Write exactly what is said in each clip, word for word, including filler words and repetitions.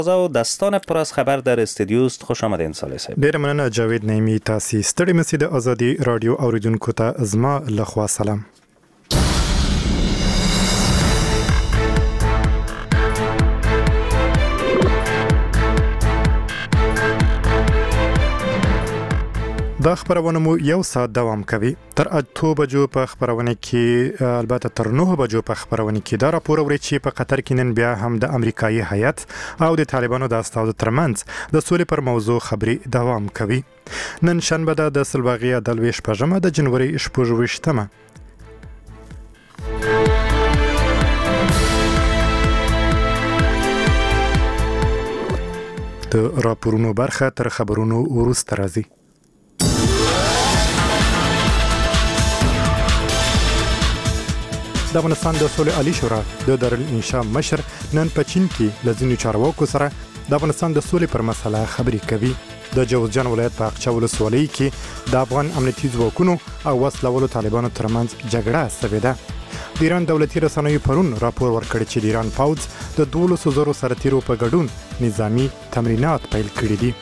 و دستان پر از خبر در استودیو است. خوش آمدین صالح صاحب. ډیر مننه جاوید نعیمی. تاسو ستړي مسئ د ازادي رادیو اوریدونکو ته زما لخوا سلام. دا خبرونه مو یو ساعت دوام کوي. تر اته بجو په خبرونه کې البته تر نه بجو په خبرونه کې دا راپور اوري چې په قطر کې نن بیا هم د امریکایي هیئت او د طالبانو د استازو ترمنځ د سولې پر موضوع خبري دوام کوي. نن شنبه ده د سلواغیا د لويش پژمه د جنوري شپږویشتمه. د راپورونو برخه تر خبرونو وروسته راځي. د افغانستان د سولې عالی شورا د دارالانشا مشر نن په چین کې له ځینو چارواکو سره د افغانستان د سولې پر مسله خبرې کوي. د جوزجان ولایت په اقچه ولسوالۍ کې د افغان امنیتي ځواکونو او وسلوالو طالبانو ترمنځ جګړه شوې ده. د ایران دولتي رسنیو پرون راپور ورکړ چې د ایران پوځ د دولسو زرو سرتیرو په ګډون نظامی تمرینات پیل کړي دي.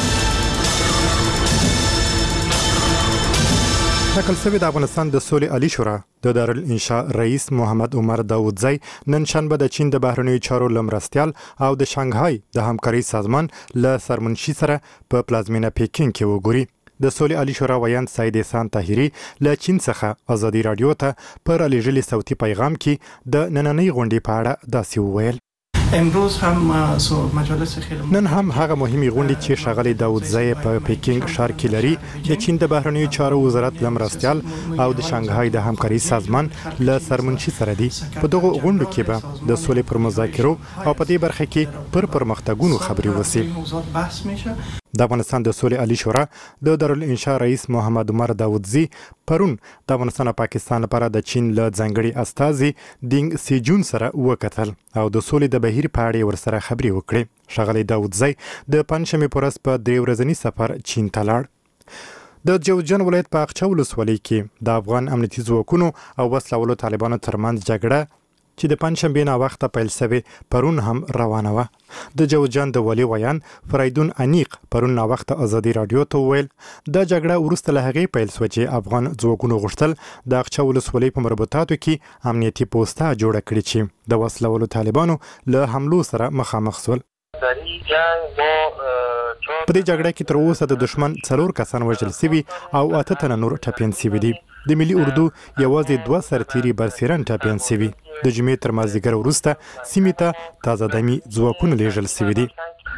ټاکل شوی د افغانستان د سولې عالی شورا د دارالانشا رئیس محمد عمر داودزی نن شنبه د چین د بهرنیو چارو لمرستیال او د شانګهای د همکاري سازمان له سرمنشي سره په پلازمینه پیکینګ کې وګوري. د سولې عالی شورا ویاند سید احسان طاهری له چین څخه ازادي رادیو ته پر لېږلي صوتي پیغام کې د نننۍ غونډې په اړه داسې وویل: امروز هم مجالس خیلی نن هم هغه مهمه غونډه چې ښاغلی داودزی په پیکینګ ښار کې لري د چین د بهرنیو چارو وزارت لمرستیال او د شانګهای د همکاري سازمان له سرمنشي سره دي. په دغه غونډو کې به د سولې پر مذاکرو او په دې برخه کې پر پرمختګونو خبرې وشي. د افغانستان د سولې عالی شورا د دارالانشا رئیس محمد عمر داودزی پرون د افغانستان او پاکستان لپاره د چین له ځانګړي استازي دینګ سیجون سره وکتل او د سولې د بهیر په اړه ورسره خبرې وکړې. ښاغلی داودزی د پنځمې په ورځ په درې ورځني سفر چین ته لاړ. د جوزجان ولایت په اقچه ولسوالۍ کې د افغان امنیتي ځواکونو او وسلوالو طالبانو ترمنځ جګړه چې د پنځشنبې نه وخته پیل شوې پرون هم روانه وه. د جوزجان د والي ویان فریدون انیق پرون نه وخته ازادي رادیو ته وویل دا جګړه وروسته له هغې پیل شوه چې افغان ځواکونو غوښتل د اقچه ولسوالۍ په مربوطاتو کې امنیتي پوسته جوړه کړي چې د وسلوالو طالبانو له حملو سره مخامخ شول. په دې جګړه کې تر اوسه د دشمن څلور کسان وژل شوي او اته تنه نور ټپیان شوي دي. د ملي اردو یوازې دوه سرتیري برسیرن ټپیان شوي. د جمعې تر مازدیګر وروسته سیمې ته تازه دمي ځواکونه لیږل شوي دي.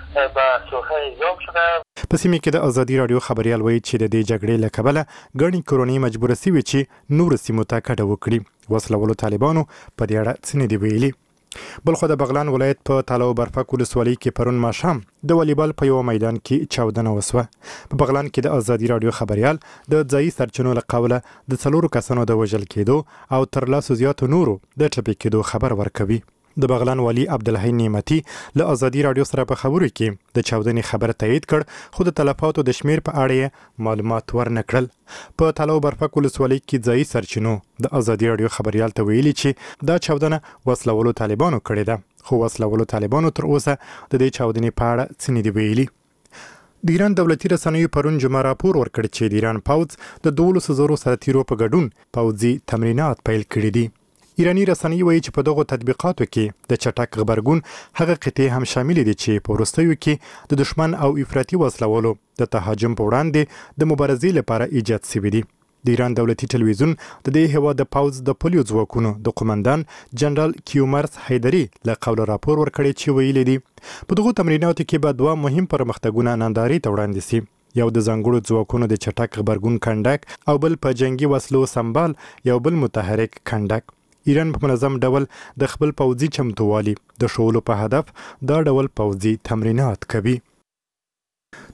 په سیمې کې د ازادي رادیو خبریال وایي چې د دې جګړې له کبله ګڼې کورنۍ مجبوره شوې چې نور سیمو ته کډه وکړي. وسلوالو طالبانو په دې اړه څه نه دي ویلي. بلخو د بغلان ولایت په تاله او برفک ولسوالۍ کې پرون ماښام د والیبال په یو میدان کې چاودنه وسوه. په بغلان کې د ازادي رادیو خبریال د ځایي سرچینو له قوله د څلورو کسانو د وژل کېدو او تر لاسو زیاتو نورو د ټپي کېدو خبر ورکوي. د بغلان والی عبدالحی نعمتي له ازادي رادیو سره په خبرو کې د چاودنې خبر تایید کړ خو د تلفاتو د شمیر په اړه معلومات ورنکړل. په تاله او برفک ولسوالۍ کې ځایي سرچینو د ازادي رادیو خبریال ته ویلي چې دا چاودنه وسلوالو طالبانو کړې ده خو وسلوالو طالبانو تر اوسه د دې چاودنې په اړه څه نه دي ویلي. د ایران دولتي رسنیو پرون جمعه راپور ورکړ چې د ایران پوځ د دولسو زرو سرتیرو په ګډون پوځي تمرینات پیل کړي دي. ایرانی رسنۍ وایي چې په دغو تطبیقاتو کې د چټک غبرګون هغه قطعې هم شامل دي چې په وروستیو کې د دشمن او افراطي وسلوالو د تهاجم په وړاندې د مبارزې لپاره ایجاد شوي دي. د ایران دولتي ټلویزیون د دې هیواد د پوځ د پولیو ځواکونو د قومندان جنرال کیومرس حیدري له قوله راپور ورکړی چې ویلي دي په دغو تمریناتو کې به دوه مهم پرمختګونه نندارې ته وړاندې شي. یو د ځانګړو ځواکونو د چټک غبرګون کنډک او بل په جنگي وسلو سمبال یو بل متحرک کنډک. ایران په منظم ډول د خپل پوځي چمتووالي د ښولو په هدف دا ډول پوځي تمرینات کوي.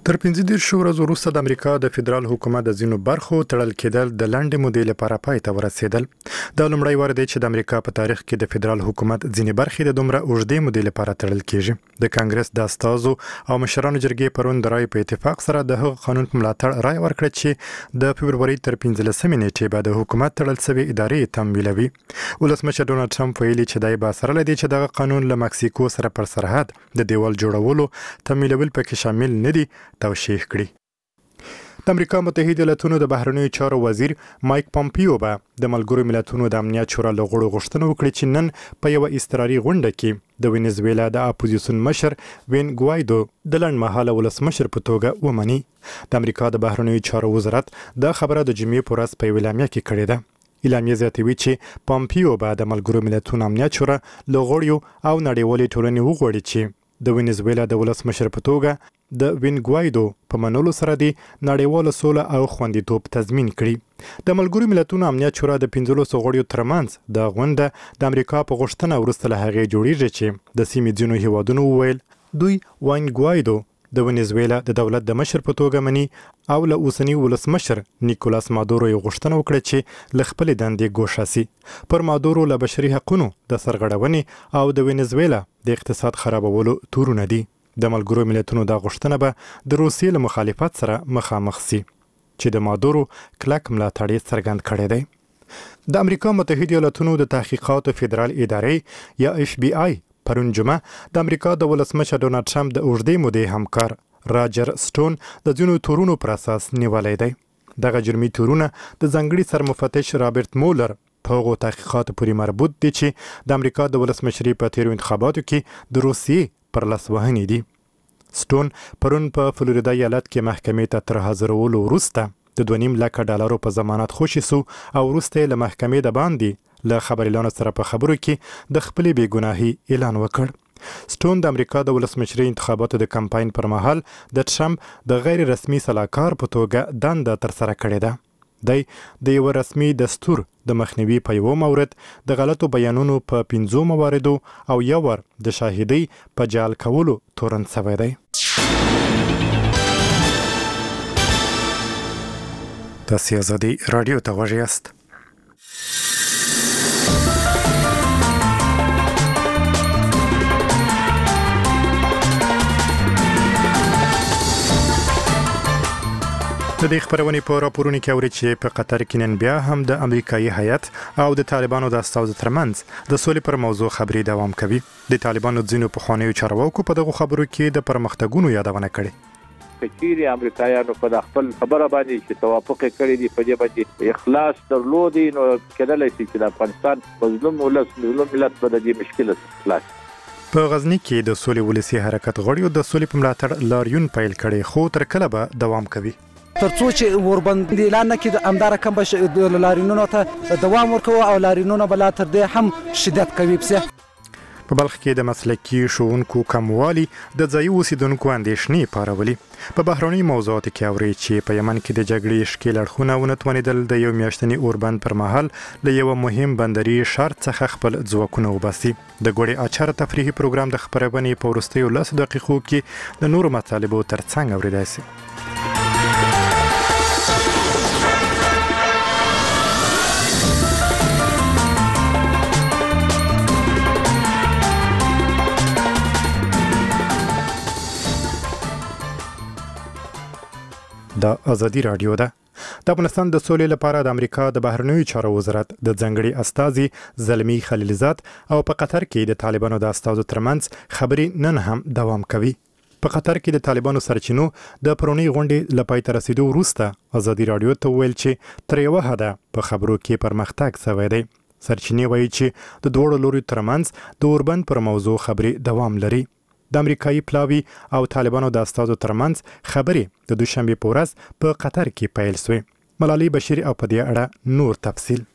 تر پنځه دېرش ورځو وروسته د امریکا د فدرال حکومت د ځینو برخو تړل کېدل د لنډې مودې لپاره پای ته ورسېدل. دا لومړی وار دی چې د امریکا په تاریخ کې د فدرال حکومت ځینې برخې د دومره اوږدې مودې لپاره تړل کېږي. د کانګرس د استازو او مشرانو جرګې پرون د رایې په اتفاق سره د هغه قانون په ملاتړ رایه ورکړه چې د فبروري تر پنځلسمې نیټې به د حکومت تړل شوې ادارې تمویلوي. ولسمشر ډونالډ ټرمپ ویلي چې دا به سره لدی چې دغه قانون له مکسیکو سره پر سرحد د دیوال جوړولو تمویلول پکې شامل نه دي توشیح کړي. د امریکا متحده ایالاتونو د بهرنیو چارو وزیر مایک پامپیو به د ملګرو ملتونو د امنیت شورا له غړو غوښتنه وکړه چې نن په یوه اضطراري غونډه کې د وینزویلا د اپوزیسیون مشر وین ګوایدو د لنډمهاله ولسمشر په توګه ومني. د امریکا د بهرنیو چارو وزارت دا خبره د جمعې په ورځ په یوه اعلامیه کې کړې ده. اعلامیه زیاتوي چې پامپیو به د ملګرو ملتونو امنیت شورا له غړیو او نړیوالې ټولنې وغواړي چې د وینزویلا د ولسمشر په توګه د وین ګوایدو په منلو سره د نړیواله سوله او خوندیتوب تضمین کړي. د ملګرو ملتونو امنیت شورا د پنځلسو غړیو ترمنځ د غونډه د امریکا په غوښتنه وروسته له هغې جوړیږي چې د سیمې ځینو هیوادونو وویل دوی وین ګوایدو د وینزویلا د دولت د مشر په توګه مني او له اوسنی ولسمشر نیکولاس مادورو یې غوښتنه وکړه چې له خپلې دندې ګوښه سي. پر مادورو له بشري حقونو د سرغړونې او د وینزویلا د اقتصاد خرابولو تورونه دي. د ملګرو ملتونو دا غوښتنه به د روسیې له مخالفت سره مخامخ سي چې د مادورو کلک ملاتړ یې څرګند کړی دی. د امریکا متحده ایالاتونو د تحقیقاتو فدرال ادارې یا اف بی آی پرون جمعه د امریکا د ولسمشر ډونالډ ټرمپ د اوږدې مودې همکار راجر سټون د ځینو تورونو پر اساس نیولی دی. دغه جرمي تورونه د ځانګړي سرمفتش رابرټ مولر په هغو تحقیقاتو پورې مربوط دي چې د امریکا د ولسمشري په تیرو انتخاباتو کې د روسیې پر لاسوهنې دي. سټون پرون په فلوریدا ایالت کې محکمې ته تر حاضرولو وروسته د دوه نیم لکه ډالرو په ضمانت خوشي سو او وروسته یې له محکمې د باندې له خبریالانو سره په خبرو کې د خپلې بېګناهۍ اعلان وکړ. سټون د امریکا د ولسمشري انتخاباتو د کمپاین پر مهال د ټرمپ د غیر رسمي سلاکار په توګه دنده ترسره کړې ده. دی د یو رسمي دستور د مخنیوي په یو مورد د غلطو بیانونو په پنځو مواردو او یو ور د شاهدۍ په جعل کولو تورن شوی دی. تاسو آزادي رادیو ته غوږ یاست. د دې خبرونې په راپورونو کې اوري چې په قطر کې نن بیا هم د امریکایي هیات او د طالبانو د استازو ترمنځ د سولې پر موضوع خبرې دوام کوي. د طالبانو ځینو پخوانیو چارواکو په دغه خبرو کې د پرمختګونو یادونه کړې. کچيري امریکایانو په خپل خبره باندې چې توافق کړی دی په دې باندې اخلاص درلودي نو کېدلای شي چې د افغانستان مظلوم ولس مظلوم ملت په دې مشکل خلاص. په غزنی کې د سولې ولسی حرکت غړیو د سولې په ملاتړ لاریون پیل کړي خو تر کله به دوام کوي. ترڅو چې وربند اعلان نکړي د امدار کم بش د لارینونو ته دوام ورکوي او لارینونو بل تر دې هم شدت کوي. په بلخ کې د مسلکي ښوونکو کموالی د ځایي اوسیدونکو اندېښنې پارولي. په بهرني موضوعاتو کې اوري چې په یمن کې د جګړې ښکېل اړخونه ونه توانېدل د یو میاشتني اوربند پر مهال له یوه مهم بندري شرط څخه خپل ځواکونه وباسي. د ګوړې اچار تفریحي پروګرام د خبرونې په وروستیو لسو دقیقو کې د نورو مطالبو ترڅنګ اورېدای شي. د ازادي رادیو ده. د افغانستان د سولې لپاره د امریکا د بهرنیو چارو وزارت د ځنګړي استازي زلمی خلیلزاد او په قطر کې د طالبانو د استازو ترمنځ خبرې نن هم دوام کوي. په قطر کې د طالبانو سرچینو د پرونی غونډې لپاره تر رسیدو وروسته ازادي رادیو ته ویل چې تر یوه حده په خبرو کې پرمختګ شوی دی. سرچینې وایي چې د دوه لوري ترمنځ د اوربند پر موضوع خبرې دوام لري. د امریکایي پلاوی او طالبانو د استازو ترمنځ خبرې د دوشنبه په ورځ په قطر کې پیل شوې. ملالۍ بشیر او په دې اړه نور تفصیل.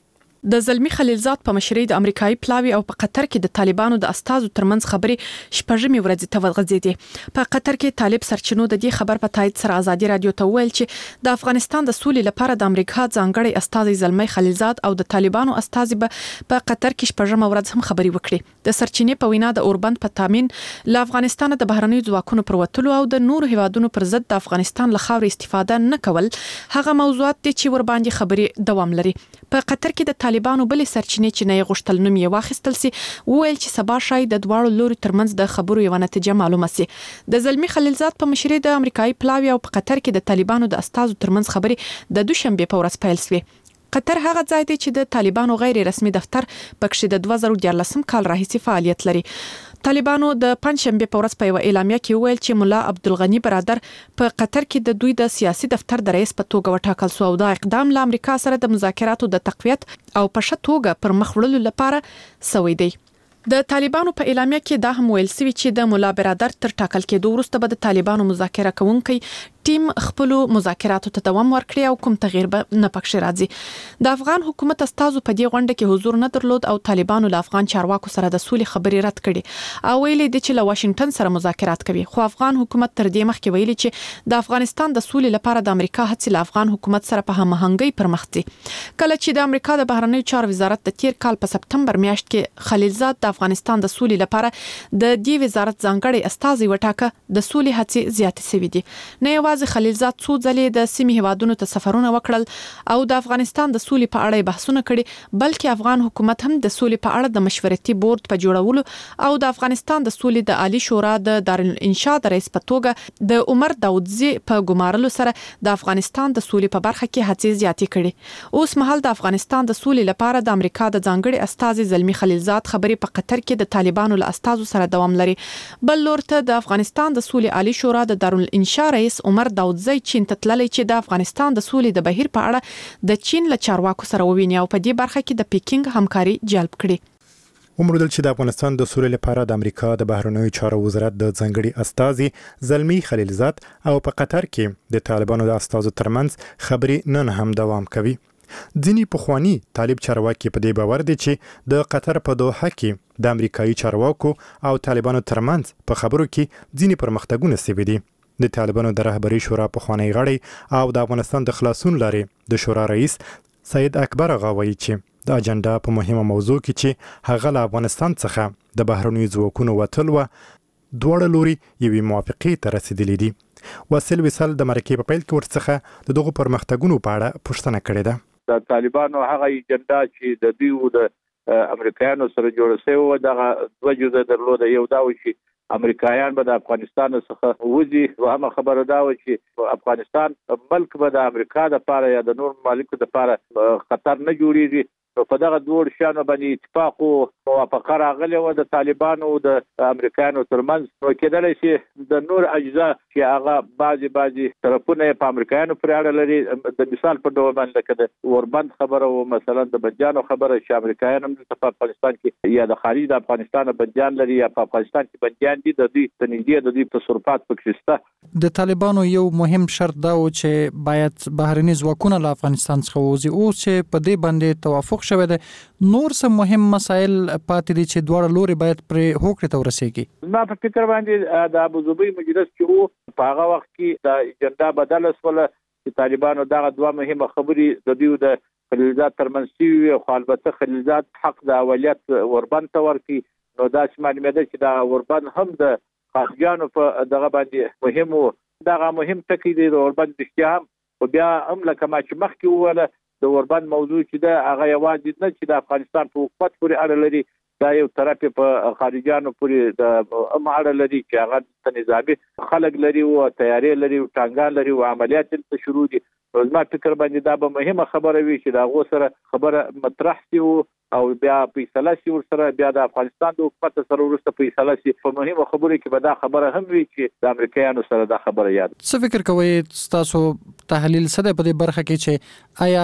د زلمی خلیلزاد په مشرۍ د امریکایي پلاوی او په قطر کې د طالبانو د استازو ترمنځ خبرې شپږمې ورځ ته ورغځېدې. په قطر کې طالب سرچینو د دې خبر په تایید سره ازادي رادیو ته وویل چې د افغانستان د سولې لپاره د امریکا ځانګړي استازي زلمی خلیلزاد او د طالبانو استازي په قطر کې شپږمه ورځ هم خبرې وکړي. د سرچینې په وینا د اوربند په تامین له افغانستان د بهرنیو ځواکونو پر وتلو او د نورو هیوادونو پر ضد د افغانستان له خاورې استفاده نه کول هغه موضوعات دي چې ور باندې خبرې دوام لري. په قطر کې د طالبانو بلې سرچینې چې نه غوښتل نوم یې واخیستل سي وویل چې سبا شاید د دواړو لوري ترمنځ د خبرو یو نتیجه معلومه سي. د زلمی خلیلزاد په مشرۍ د امریکایي پلاوی او په قطر کې د طالبانو د استازو ترمنځ خبرې د دوشنبه په ورځ پیل شوې. قطر هغه ځای دی چې د طالبانو غیر رسمي دفتر پکښې د دوه زره دیارلسم کال راهیسې فعالیت لري. طالبانو د پنځشنبه په ورځ په یو اعلامیه کې وویل چې مولا عبدالغنی برادر په قطر کې د دوی د سیاسي دفتر د رئیس په توګه وټاکل شو او دا اقدام له امریکا سره د مذاکراتو د تقویت او په ښه توګه پر مخ وړلو لپاره سوی دی. د طالبانو په اعلامیه کې دا هم ویل شوی چې د مولا برادر تر ټاکل کېدو وروسته به د طالبانو مذاکره کوونکي ټیم خپل مذاکراتو ته دوام ورکړي او کوم تغییر به نه پکښ راځي. د افغان حکومت استازو په دې غونډه کې حضور نه درلود او طالبانو له افغان چارواکو سره د سولې خبرې رد کړي او ویلي دي چې له واشنگټن سره مذاکرات کوي. خو افغان حکومت تر دې مخکې ویلي چې د افغانستان د سولې لپاره د امریکا هڅې له افغان حکومت سره په هماهنګۍ پر مخ دي. کله چې د امریکا د بهرنیو چارو وزارت د تیر کال په سپتمبر میاشت کې خلیلزاد د افغانستان د سولې لپاره د دې وزارت ځانګړي استازي وټاکه د سولې هڅې زیاتې شوې دي. نه یوازې خلیلزاد څو ځلې د سیمې هیوادونو ته سفرونه وکړل او د افغانستان د سولې په اړه بحثونه کړي بلکې افغان حکومت هم د سولې په اړه د مشورتي بورډ په جوړولو او د افغانستان د سولې د عالی شورا د دارالانشاء د رئیس په توګه د عمر داودزي په ګمارلو سره د افغانستان د سولې په برخه کې هڅې زیاتې کړي. اوس مهال د افغانستان د سولې لپاره د امریکا د ځانګړي استازي زلمی خلیلزاد خبرې په قطر کې د طالبانو له استازو سره دوام لري. بل لور ته د افغانستان د سولې عالی شورا د دارالانشاء رئیس عمر داودزي چین ته تللی چې د افغانستان د سولې د بهیر په اړه د چین له چارواکو سره وویني او په دې برخه کې د پیکینګ همکاري جلب کړي. وموندل چې د افغانستان د سولې لپاره د امریکا د بهرنیو چارو وزارت د ځانګړي استازي زلمی خلیلزاد او په قطر کې د طالبانو د استازو ترمنځ خبرې نن هم دوام کوي. ځینې پخوانی طالب چارواکي په دې باور دي چې د قطر په دوحه کې د امریکایي چارواکو او طالبانو ترمنځ په خبرو کې ځینې پرمختګونه شوي دي. د طالبانو د رهبري شورا پخوانی غړی او د افغانستان د خلاصون لارې د شورا رئیس سید اکبر آغا وایي چې د اجنډا په مهمه موضوع کې چې هغه له افغانستان څخه د بهرنیو ځواکونو وتل و دواړه لوري یوې موافقې ته رسیدلي دي. واصل وصال د مرکې په پیل کې ورڅخه د دغو پرمختګونو په اړه پوښتنه کړې ده. د طالبانو هغه اجنډا چې د دوی د امریکایانو سره جوړ شوی و دغه دوه جزء درلوده. یو دا و چې امریکایان به د افغانستان څخه وځي او هم خبره دا و چې افغانستان ملک به د امریکا د لپاره یا د نور مملکتو د لپاره خطر نه جوړیږي. نو په دغه دوه شانو باندې اتفاق او موافقه راغلی و د طالبانو او د امریکایانو ترمنځ. نو کېدلی شي د نور اجزا چې هغه بعضي بعضي طرفونه په امریکایانو پورې اړه لري. د مثال په ډول باندې لکه د اوربند خبره او مثلا د بنجانو خبره چې امریکایان هم په افغانستان کې یا د خارج د افغانستان بنجان لري یا په افغانستان کې بنجان دي د دې تنیدي د دې تصرفات پکې شته. د طالبانو یو مهم شرط دا و چې باید بهرني ځواکونه له افغانستان څخه ووځي. اوس چې په دې باندې توافق شوی دی نور څه مهم مسایل پاتې دي چې دواړه لوري باید پرې هوکړې ته ورسیږي. ما په فکر باندې د ابوظبي مجلس چې وو په هغه وخت کې د اجنډا بدله شوله چې طالبانو دغه دوه مهمه خبرې د دوی د خلیلزاد ترمنځ شوي خو البته خلیلزاد حق د اولیت اوربند ته ورکړي. نو دا چې معلومېده چې دا اوربند هم د خارجیانو په دغه باندې مهم و. دغه مهم ټکی دی د اوربند رښتیا هم خو بیا هم لکه ما چې مخکې وویله د اوربند موضوع چې ده هغه یوازې نه چې د افغانستان په حکومت پورې اړه لري دا یو طرف په خارجیانو پورې د هم اړه لري چې هغه د نظامي خلک لري او تیارې لري او ټانګان لري او عملیات دلته شروع دي. زما فکر باندې دا به مهمه خبره وي چې د هغو سره خبره مطرح شي او بیا فیصله شي ورسره بیا د افغانستان د حکومت سره وروسته فیصله شي. په مهمه خبره کې به دا خبره هم وي چې د امریکایانو سره دا خبره یاد. څه فکر کوئ تاسو تحلیل څه دی په دې برخه کې چې آیا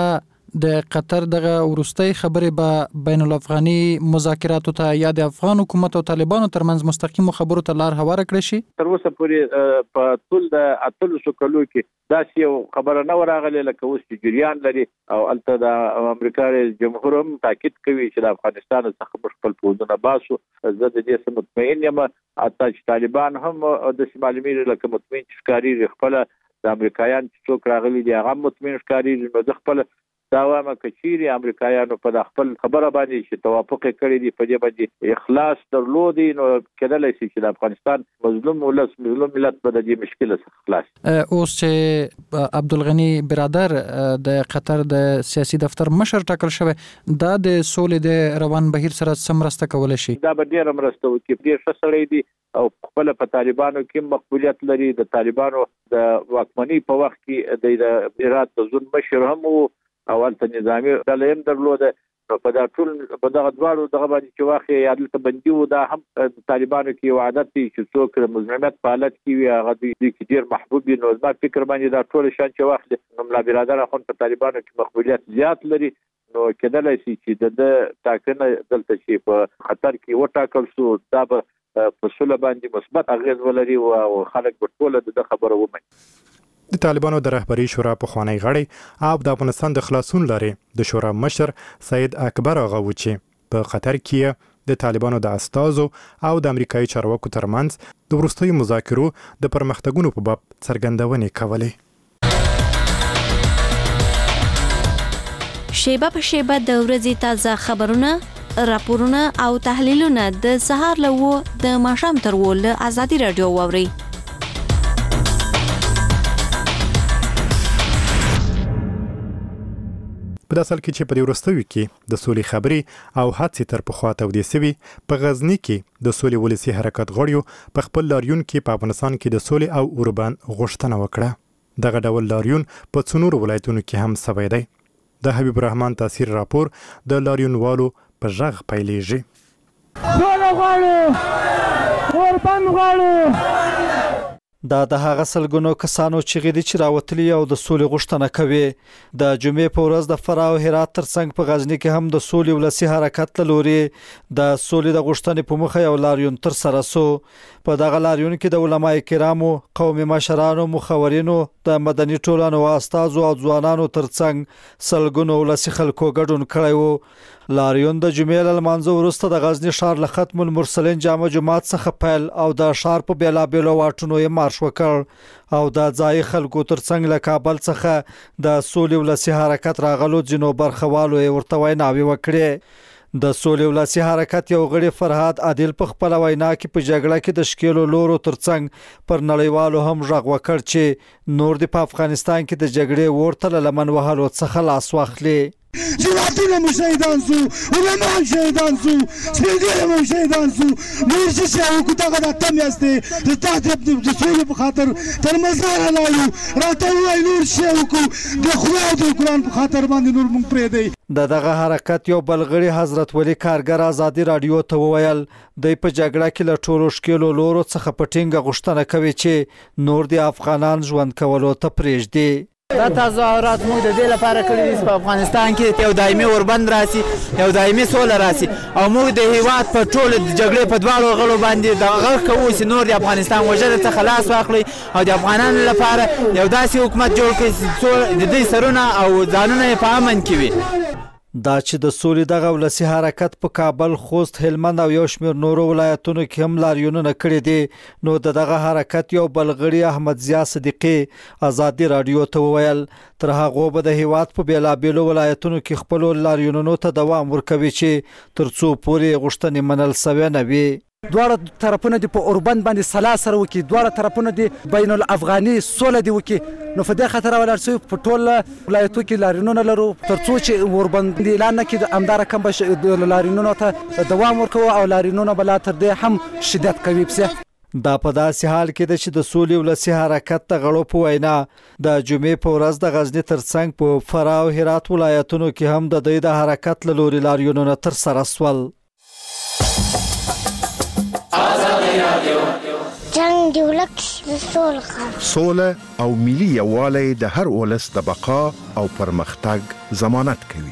د قطر دغه ورستۍ خبرې به بین الافغاني مذاکراتو ته یا د افغان حکومت او طالبانو ترمنځ مستقیمو خبرو ته لار هواره کړی شي؟ تر اوسه پورې په ټول د اتلسو کلو کې داسې یو خبره نه ورغله لکه اوس چې جریان لري او البته د امریکا جمهور هم تاکید کوي چې د افغانستان څخه خپل پوځونه باسو. زه د دې سم مطمئن یم حتی چې طالبان هم د معلومي لکه مطمئن ښکاری خپل د امریکایان چې څوک راغلي دي هغه مطمئن ښکاری نو د خپل دا وایم کچيري امریکایانو په خپل خبره باندې چې توافق کړی دی په دې باندې اخلاص درلودي نو کېدلای شي چې د افغانستان مظلوم ولس مظلوم ملت په دې مشکله څخه خلاص. اوس چې عبدالغنی برادر د قطر د سیاسي دفتر مشر ټاکل شوی دا د سولې د روان بهیر سره سمرسته کولای شي؟ دا به ډیر مرسته وکړي. ډیر ښه سړی دی او خپل په طالبانو کې مقبولیت لري. د طالبانو د واکمنۍ په وخت کې د ایران د ځون مشر هم اول ته نظامی دلیم درلوده نو په دا ټول په دغه دواړو دغه باندې چې واخې عادت بندي و دا هم طالبانو کې عادت دي چې څوک د مزاحمت په حالت کې وي هغه د کې ډیر محبوب نو ما فکر باندې دا ټول شان چې واخې نو ملا برادر خو په طالبانو کې مقبولیت زیات لري نو کېدلای شي چې د ټاکنه دلته چې په خطر کې وټاکل شو دا به په سوله باندې مثبت اغیز ولري او خلک په ټوله د خبره ومني. د طالبانو د رهبری شورا په خوانی غړی او د افغانستان د خلاصون لارې د شورا مشر سید اکبر آغا و چې په قطر کې د طالبانو د استازو او د امریکایي چارواکو ترمنځ د وروستیو مذاکرو د پرمختګونو په باب څرګندونې کولې. شیبه په شیبه د ورځې تازه خبرونه، راپورونه او تحلیلونه د سهار له و د ماښام تر و له ازادي رادیو واورئ. په داسل کې چې په دې وروستیو کې د سولې خبرې او هڅې تر پخوا تودې سوي په غزني کې د سولې ولسي حرکت غړیو په خپل لاریون کې په افغانستان کې د سولې او اوربان غوښتنه وکړه. دغه ډول لاریون په څنور ولایتونو کې هم سوی دی. د حبیب الرحمن تاثیر راپور د لاریونوالو په ژغ پیلېږي. سوله غواړو، اوربان غواړو. دا د هغه سلګونو کسانو چې غېدي چې راوتلي او د سولې غوښتنه کوي. د جمعې په ورځ د فراه او هرات ترڅنګ په غزني کې هم د سولې ولسي حرکت لوري د سولې د غوښتنې په مخه یو لاریون تر سره سو. په دغه لاریون کې د علماء کرامو، قومي مشرانو، مخورینو، د مدني ټولنو استازو او ځوانانو ترڅنګ سلګونو ولسي خلکو ګډون کړی وو. لاریون د جمعې له لمانځه وروسته د غزنی ښار له ختم المرسلین جامع جماعت څخه پیل او د ښار په بیلابیلو واټونو یې مارش وکړ او د ځای خلکو ترڅنګ له کابل څخه د سولې ولسي حرکت راغلو ځینو برخوالو یې ورته ویناوې وکړې. د سولې ولسي حرکت یو غړي فرهاد عادل په خپل وینا کې په جګړه کې د شکیلو لورو ترڅنګ پر نړیوالو هم ژغ وکړ چې نور د افغانستان کې د جګړې ورته لمن وهلو څخه لاس واخلي. جواتونه مو شهیدان سو، علما هم شهیدان سو، سپیدیان هم شهیدان سو. نور چې شهو کو دغه د تم یاسته د تاته د سولې په خاطر تر مزار لایو راته وای نور شهو کو د خدای د قرآن په خاطر باندې نور مونږ پرې دی. د دغه حرکت یو بلغړي حضرت ولی کارګر ازادي رادیو ته وویل د په جګړه کې له ټولو شکیلو لورو څخه پټینګه غوښتنه کوي چې نور د افغانان ژوند کولو ته پرېږدي. دا تظاهرات موږ د دې لپاره کړی دي په افغانستان کې یو دایمي اوربند راسي، یو دایمي سوله راسي او موږ د هیواد په ټول د جګړې په دواړو غړو باندې د غږ کوو چې نور د افغانستان وژنې څخه خلاص واخلي او د افغانانو لپاره یو داسې حکومت جوړ کړي چې د دې سرونه او ځانونه یې په امن کې وي. دا چې د سولې دغه ولسي حرکت په کابل، خوست، هلمند او یو شمېر نورو ولایتونو کې هم لاریونونه کړي دي نو د دغه حرکت یو بلغړي احمد ضیا صدیقي ازادي رادیو ته وویل تر هغه به د هیواد په بیلابیلو ولایتونو کې خپل لاریونونو ته دوام ورکوي چې ترڅو پورې غوښتنې منل سوي نه وي. دواړه طرفونه د په اوربند باندې سلا سره وکي، دواړه طرفونه د بین الافغاني سوله دی وکي نو په دې خاطر ولر سو په ټول ولایتو کې لاریونونه لرو ترڅو چې اوربند اعلان کړي امدار کم به لاریونونو ته دوام ورکوي او لاریونونه بل تر دې هم شدت کوي. پسه دا په داسې حال کې د چې د سولې ولسي حرکت ته غړو په وینا د جمعې په ورځ د غزنی ترڅنګ په فراه او هرات ولایتونو کې هم د دوی د حرکت له لوري لاریونونه تر سره سول. جنگ دی ولک سوله او ملي یووالی د هر ولس د بقا او پرمختګ ضمانت کوي.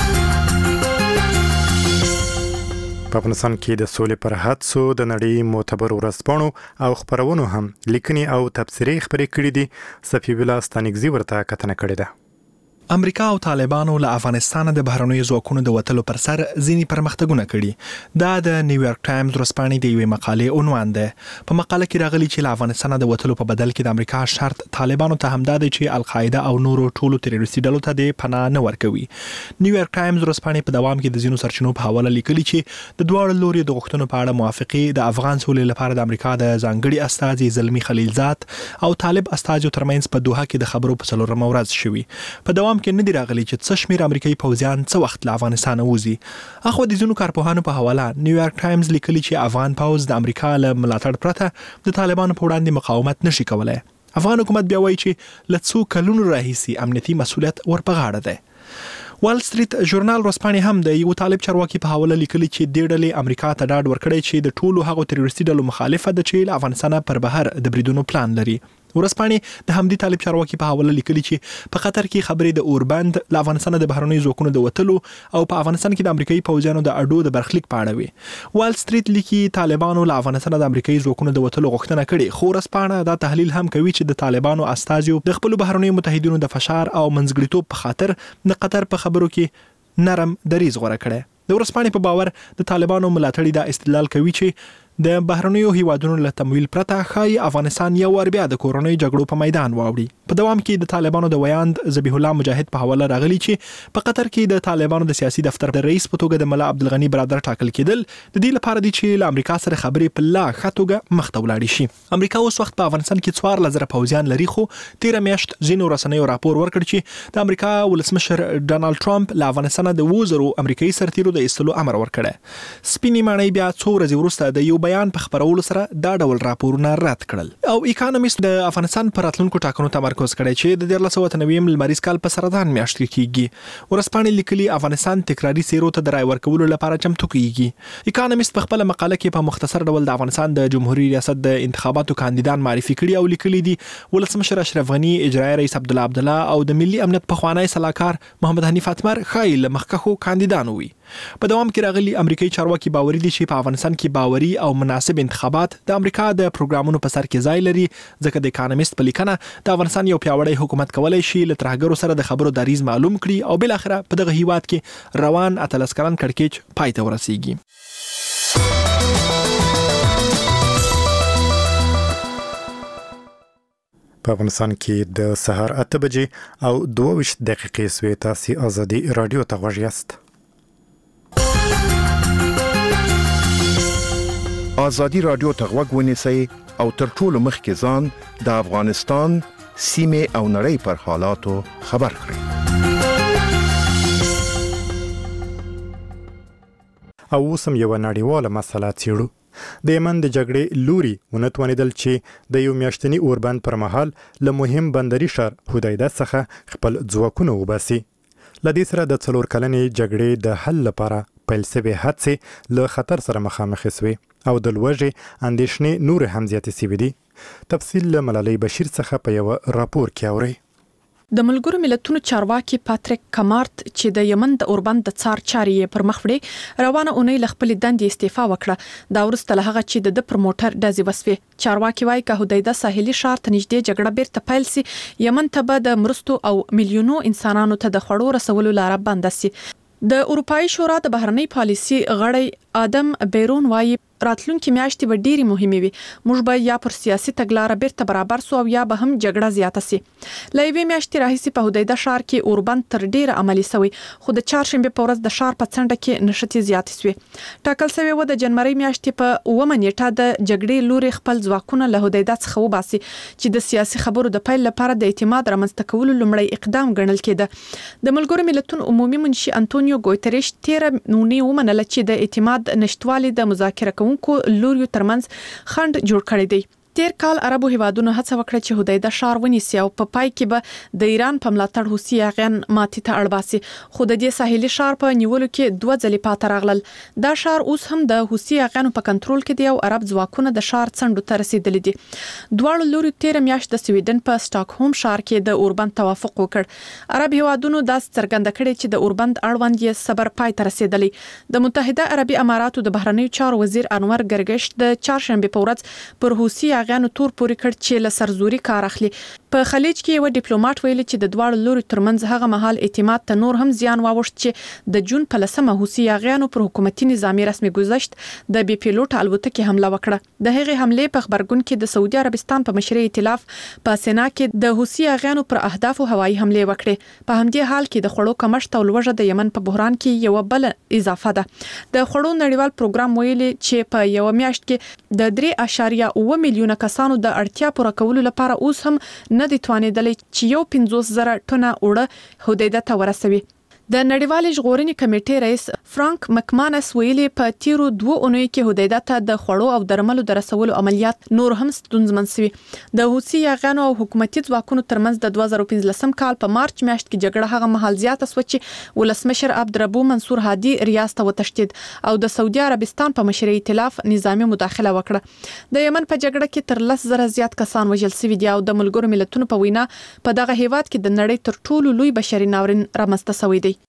په افغانستان کې د سولې پر هڅو د نړۍ معتبر ورځپاڼو او خبرونو هم لیکنې او تبصرې خپرې کړې دي. صفي الله ستانکزي ورته کتنه کړې ده. امریکا او طالبانو له افغانستان د بهرنیو ځواکونو د وټلو پر سر ځینی پرمختګونه کړي. دا د نیویارک ټایمز ورځپاڼې د یوې مقالې عنوان ده. په مقاله کې راغلي چې له افغانستان د وټلو په بدل کې د امریکا شرط طالبانو ته هم ده چې القاعده او نورو ټولو تروریستي ډلو ته د پناه نه ورکوي. نیویارک ټایمز ورځپاڼې په دوام کې د ځینو سرچینو په حواله لیکلي چې د دواړو لوري د غوښتنو په اړه موافقه د افغان سولې لپاره د امریکا د ځانګړي استازي زلمی خلیلزاد او طالب استازو ترمنځ په دوحه کې د خبرو په څلورمه ورځ شوي. په دوام کې نه دی راغلي چې څه شمیر امریکایي پوځیان څه وخت له افغانستان وځي. اخو د ځینو کارپوهانو په حواله نیویارک ټایمز لیکلي چې افغان پوځ د امریکا له ملاتړ پرته د طالبانو په وړاندې مقاومت نشي کولای. افغان حکومت بیا وایي چې له څو کلونو راهیسي امنیتي مسؤلیت ورپه غاړه ده. وال سټریټ ژورنال ورځپاڼې هم د یو طالب چارواکي په حواله لیکلي چې د ډلې امریکا ته ډاډ ورکړی چې د ټولو هغو تروریستي ډلو مخالفه ده چې له افغانستان پر بهر د بریدونو پلان لري. ورځپاڼې د همدې طالب چارواکي په حواله لیکلي چې په قطر کې خبرې د اوربند له افغانستان د بهرنیو ځواکونو د وټلو او په افغانستان کې د امریکایي پوځیانو د اډو د برخلیک په اړه وي. وال سټریټ لیکي طالبانو له افغانستان د امریکایي ځواکونو د وټلو غوښتنه کړې، خو ورځپاڼه دا تحلیل هم کوي چې د طالبانو استازو د خپل بهرنیو متحدینو د فشار او منځګړیتوب په خاطر د قطر په خبرو کې نرم دریځ غوړه کړي. د ورځپاڼې په باور د طالبانو ملاتړي دا استدلال کوي چې د بهرنیو هیوادونو له تمویل پرته خای افغانستان یو ور بیا د کورونی جګړو په میدان واوړي. په دوام کې د طالبانو د ویاند ذبیح الله مجاهد په حواله راغلي چې په قطر کې د طالبانو د سیاسي دفتر د رئیس په توګه د ملا عبدالغنی برادر ټاکل کېدل د دې لپاره دی چې له امریکا سره خبرې په لا ښه توګه مخ ته ولاړ شي. امریکا اوس وخت په افغانستان کې څوار لزر پوځیان لري، خو تیر میاشت ځینو رسنیو راپور ورکړ چې د امریکا ولسمشر ډانلډ ټرمپ له افغانستان د وزرو امریکایي سرتیرو د ایستلو امر ورکړ. سپینې ماڼۍ بیا څو ورځې وروسته د یو بیان په خبرولو سره دا ډول راپورونه رد کړل. او اکانومیست د افغانستان پر راتلونکو ټاکنو تمرکز کړی چې د دیارلس سوه اته نوي لمریز کال په سرطان میاشت کې کیږي. ورځپاڼې لیکلي افغانستان تکراري سیرو ته د رای ورکولو لپاره چمتو کیږي. اکانومیست په خپل مقاله کې په مختصر ډول د افغانستان د جمهوریت ریاست د انتخاباتو کاندیدان معرفي کړي او لیکلي دي ولسمشر اشرف غنی، اجرایي رئیس عبدالله عبدالله او د ملي امنیت پخوانی سلاکار محمد حنیف اتمر خایل مخکخو کاندیدان وي. په دوام کې راغلي امریکایي چارواکي باوري دي چې په افغانستان کې باوري او مناسب انتخابات د امریکا د پروګرامونو په سر کې ځای لري، ځکه د اکانومیست په لیکنه د افغانستان یو پیاوړی حکومت کولای شي له ترهګرو سره د خبرو دریځ معلوم کړي او بل اخره په دغه هیواد کې روان اتلس کلن کړکېچ پای ته ورسیږي. په افغانستان کې د سهار اته بجې او دوه ویشت دقیقې سوې. تاسو ازادي رادیو ته غوږ یاست. ازادي رادیو ته غوږ ونیسئ او تر ټولو مخکې ځان د افغانستان سیمې او نړۍ پر حالاتو خبر کړئ. او اوسم یو نړیواله مسله څیړو. د یمن د جګړې لوري ونتوانیدل چې د یو میاشتني اوربند پر مهال له مهم بندري ښار حدیده څخه خپل ځواکونه وباسي. له دې سره د څلور کلنې جګړې د حل لپاره پیل شوې هڅې له خطر سره مخامخ شوې او د لوږې اندېښنې نور هم زیاتې شوې دي. تفصیل له ملالۍ بشیر څخه په یو راپور کې اورئ. د ملګرو ملتونو چارواکي پاتریک کمارت چې د یمن د اوربند د څار چارې پر مخ وړي روانه اونۍ له خپل دندې استعفا وکړه. دا ورسته له هغه چې د پروموټر ډزې وسوې. چارواکي وايي که حدیده ساحلي ښار ته نږدې جګړه بیرته پیل سي، یمن ته به د مرستو او میلیونو انسانانو ته د خوړو رسولو لاره بنده سي. د اروپאי شورا د بهرنۍ پالیسي غړی آدم بیرون وايي راتلونکي میاشتې به ډېری مهمه وي. موږ به یا پر سیاسي تګلارې بیرته برابر سو او یا به هم جګړه زیاته سي. لایوي میاشتې راهیسي په حدیده ښار کې اوربند تر ډیره عملی شوی، خو د چهارشنبه په ورځ د ښار په څنډه کې نشټې زیاتې شوې. ټاکل شوی و د جنوري میاشتې په اوومه نیټه د جګړې لوري خپل ځواکونه له حدیده څخه وباسي چې د سیاسي خبرو د پیل لپاره د اعتماد رامنځته کولو لومړی اقدام ګڼل کېده. د ملګرو ملتونو عمومي منشي انټونیو ګوتریش تیر نونی ومنله چې د اعتماد نشټوالي د مذاکره کوونکو لوریو ترمنځ خند جوړ کړی دی. تیر کال عربو هیوادونو هڅه وکړه چې هدیده ښار ونیسي او په پای کې به د ایران په ملاتړ حوثي یاغیان ماتې ته اړ باسي، خو د دې ساحلي ښار په نیولو کې دوه ځلې پاتې راغلل. دا ښار اوس هم د حوثي یاغیانو په کنټرول کې دی او عرب ځواکونه د ښار څنډو ته رسیدلي دي. دواړو لوري تیر میاشت د سویډن په سټاکهولم ښار کې د اوربند توافق وکړ. عرب هیوادونو دا څرګنده کړې چې د اوربند اړوند یې صبر پای ته رسیدلی. د متحده عربي اماراتو د بهرنیو چارو وزیر انور ګرګش د چهارشنبه په ورځ پر حوثي یاغیانو تور پورې کړ چې له سرزوري کار اخلي. په خلیج کې یو ډیپلوماټ ویلي چې د دواړو لوري ترمنځ هغه مهال اعتماد ته نور هم زیان واوښت چې د جون په لسمه حوثي یاغیانو پر حکومتي نظامی رسمي گذشت د بي پیلوټ الوتکې حمله وکړه. د هغې حملې په خبرګون کې د سعودي عربستان په مشرۍ ائتلاف په سینا کې د حوثي یاغیانو پر اهدافو هوایي حملې وکړې. په همدې حال کې د خوړو کمښت او لوږه د یمن په بحران کې یو بل اضافه ده. د خوړو نړیوال پروګرام ویلي چې په یو میاشت کې د درې اعشاریه اوه میلیونه کسانو د اړتیا پوره کولو لپاره اوس هم نه دي توانېدلی چې یو پنځوس زره ټنه اوړه هدیده ته ورسوي. د نړیوالې ژغورنې کمیټې رئیس فرانک مکمانس ویلي په تیرو دوه اونیو کې هدیده ته د خوړو او درملو د رسولو عملیات نور هم ستونزمن شوي. د حوثي یاغیانو او حکومتي ځواکونو ترمنځ د دوه زره پنځلسم کال په مارچ میاشت کې جګړه هغه مهال زیاته شوه چې ولسمشر عبدالربو منصور هادي ریاض ته وتښتید او د سعودي عربستان په مشرۍ ائتلاف نظامی مداخله وکړه. د یمن په جګړه کې تر لس زره زیات کسان وژل شوي دي او د ملګرو ملتونو په وینا په دغه هیواد کې د نړۍ تر ټولو لوی بشري ناورین رامنځته شوی دی.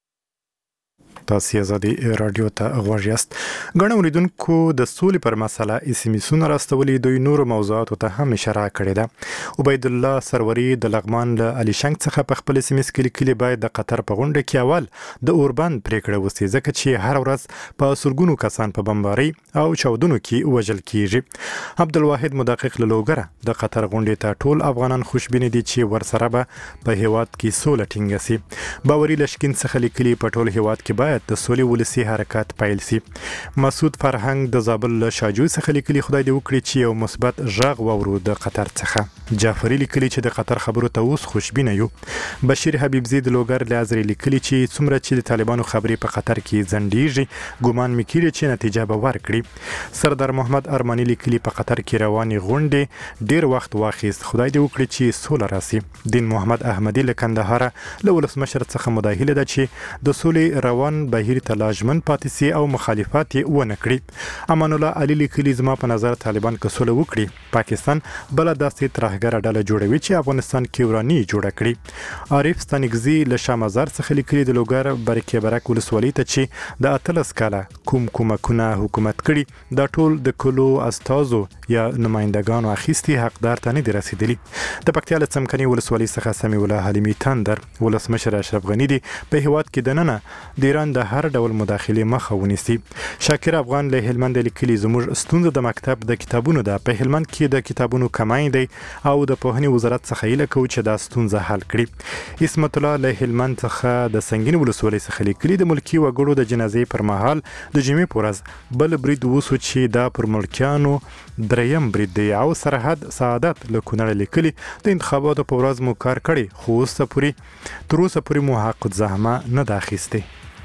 تاسو ازادي رادیو ته غوږ یاست. غڼ اوریدونکو د سولې پر مسله اسمسونه راستولې دوی نور موضوعات ته هم اشاره کړې ده. عبید الله سروري د لغمان له علي شنګ څخه په خپل اسمس کې لیکلي باید د قطر په غونډه کې اول د اوربند پریکړه وسی ځکه چې هر ورځ په سرګونو کسان په بمباري او چاودنو کې وژل کیږي. عبدالواحد مدقق له لوګره د قطر غونډې ته ټول افغانان خوشبین دي چې ورسره به په هیواد کې سوله ټینګه سي. باوري لشکین څخه لیکلي په ټول هیواد کې باید د سولې ولسی حرکت پیل سي. مسعود فرهنګ د زابل له شاجوی څخه لیکلي خدای دې وکړي چې یو مثبت ژغ وورو د قطر څخه. جعفری لیکلي چې د قطر خبرو ته اوس خوشبینه یو. بشیر حبیبزی د لوګر له ازری لیکلي چې څومره چې د طالبانو خبرې په قطر کې ځنډیږي ګومان میکړي چې نتیجه به ورکړي. سردار محمد ارمانی لیکلي په قطر کې رواني غونډې ډیر وخت واخیست خدای دې وکړي چې سوله راسي. دین محمد احمدی له کندهار له ولسمشر څخه مداهله ده چې د سولې روان بهیر ته لاجمن پاتې سي او مخالفت یې ونه کړي. امان الله علي لیکلي زما په نظر طالبان که سوله وکړي پاکستان بل داسې ترهګره ډله جوړوي چې افغانستان کې ورانی جوړه کړي. عارف ستانګزي له شامزار څخه لیکلي د لوګر برکې برک ولسوالۍ ته چې د اتلس کاله کوم کومکونه حکومت کړي دا ټول د کلو استازو یا نمائندگانو اخیستي حقدار ته نه دي رسیدلي. د پکتیا له څمکني ولسوالۍ څخه سمي الله حلیمي تندر ولسمشر اشرف غنی دی په هیواد کې دننه د ایران د هر ډول مداخله مخه ونیسي. شاکر افغان له هلمند لیکلي زموږ ستونزه د مکتب د کتابونو ده. په هلمند کې د کتابونو کمای دی او د پوهنې وزارت څخه یې لکه چې دا ستونزه حل کړي. اسمت الله له هلمند څخه د سنگین ولسوالۍ څخه لیکلي د ملکی وګړو د جنازې پر مهال د جمعې پورز بل برید وسو چې دا پر ملکیانو دریم برید دی او سرحد سعادت له کونړ لیکلي د انتخاباتو په ورځ مو کار کړي خو اوس پورې تر اوسه پورې مو حق زحمه نه دا اخیستی.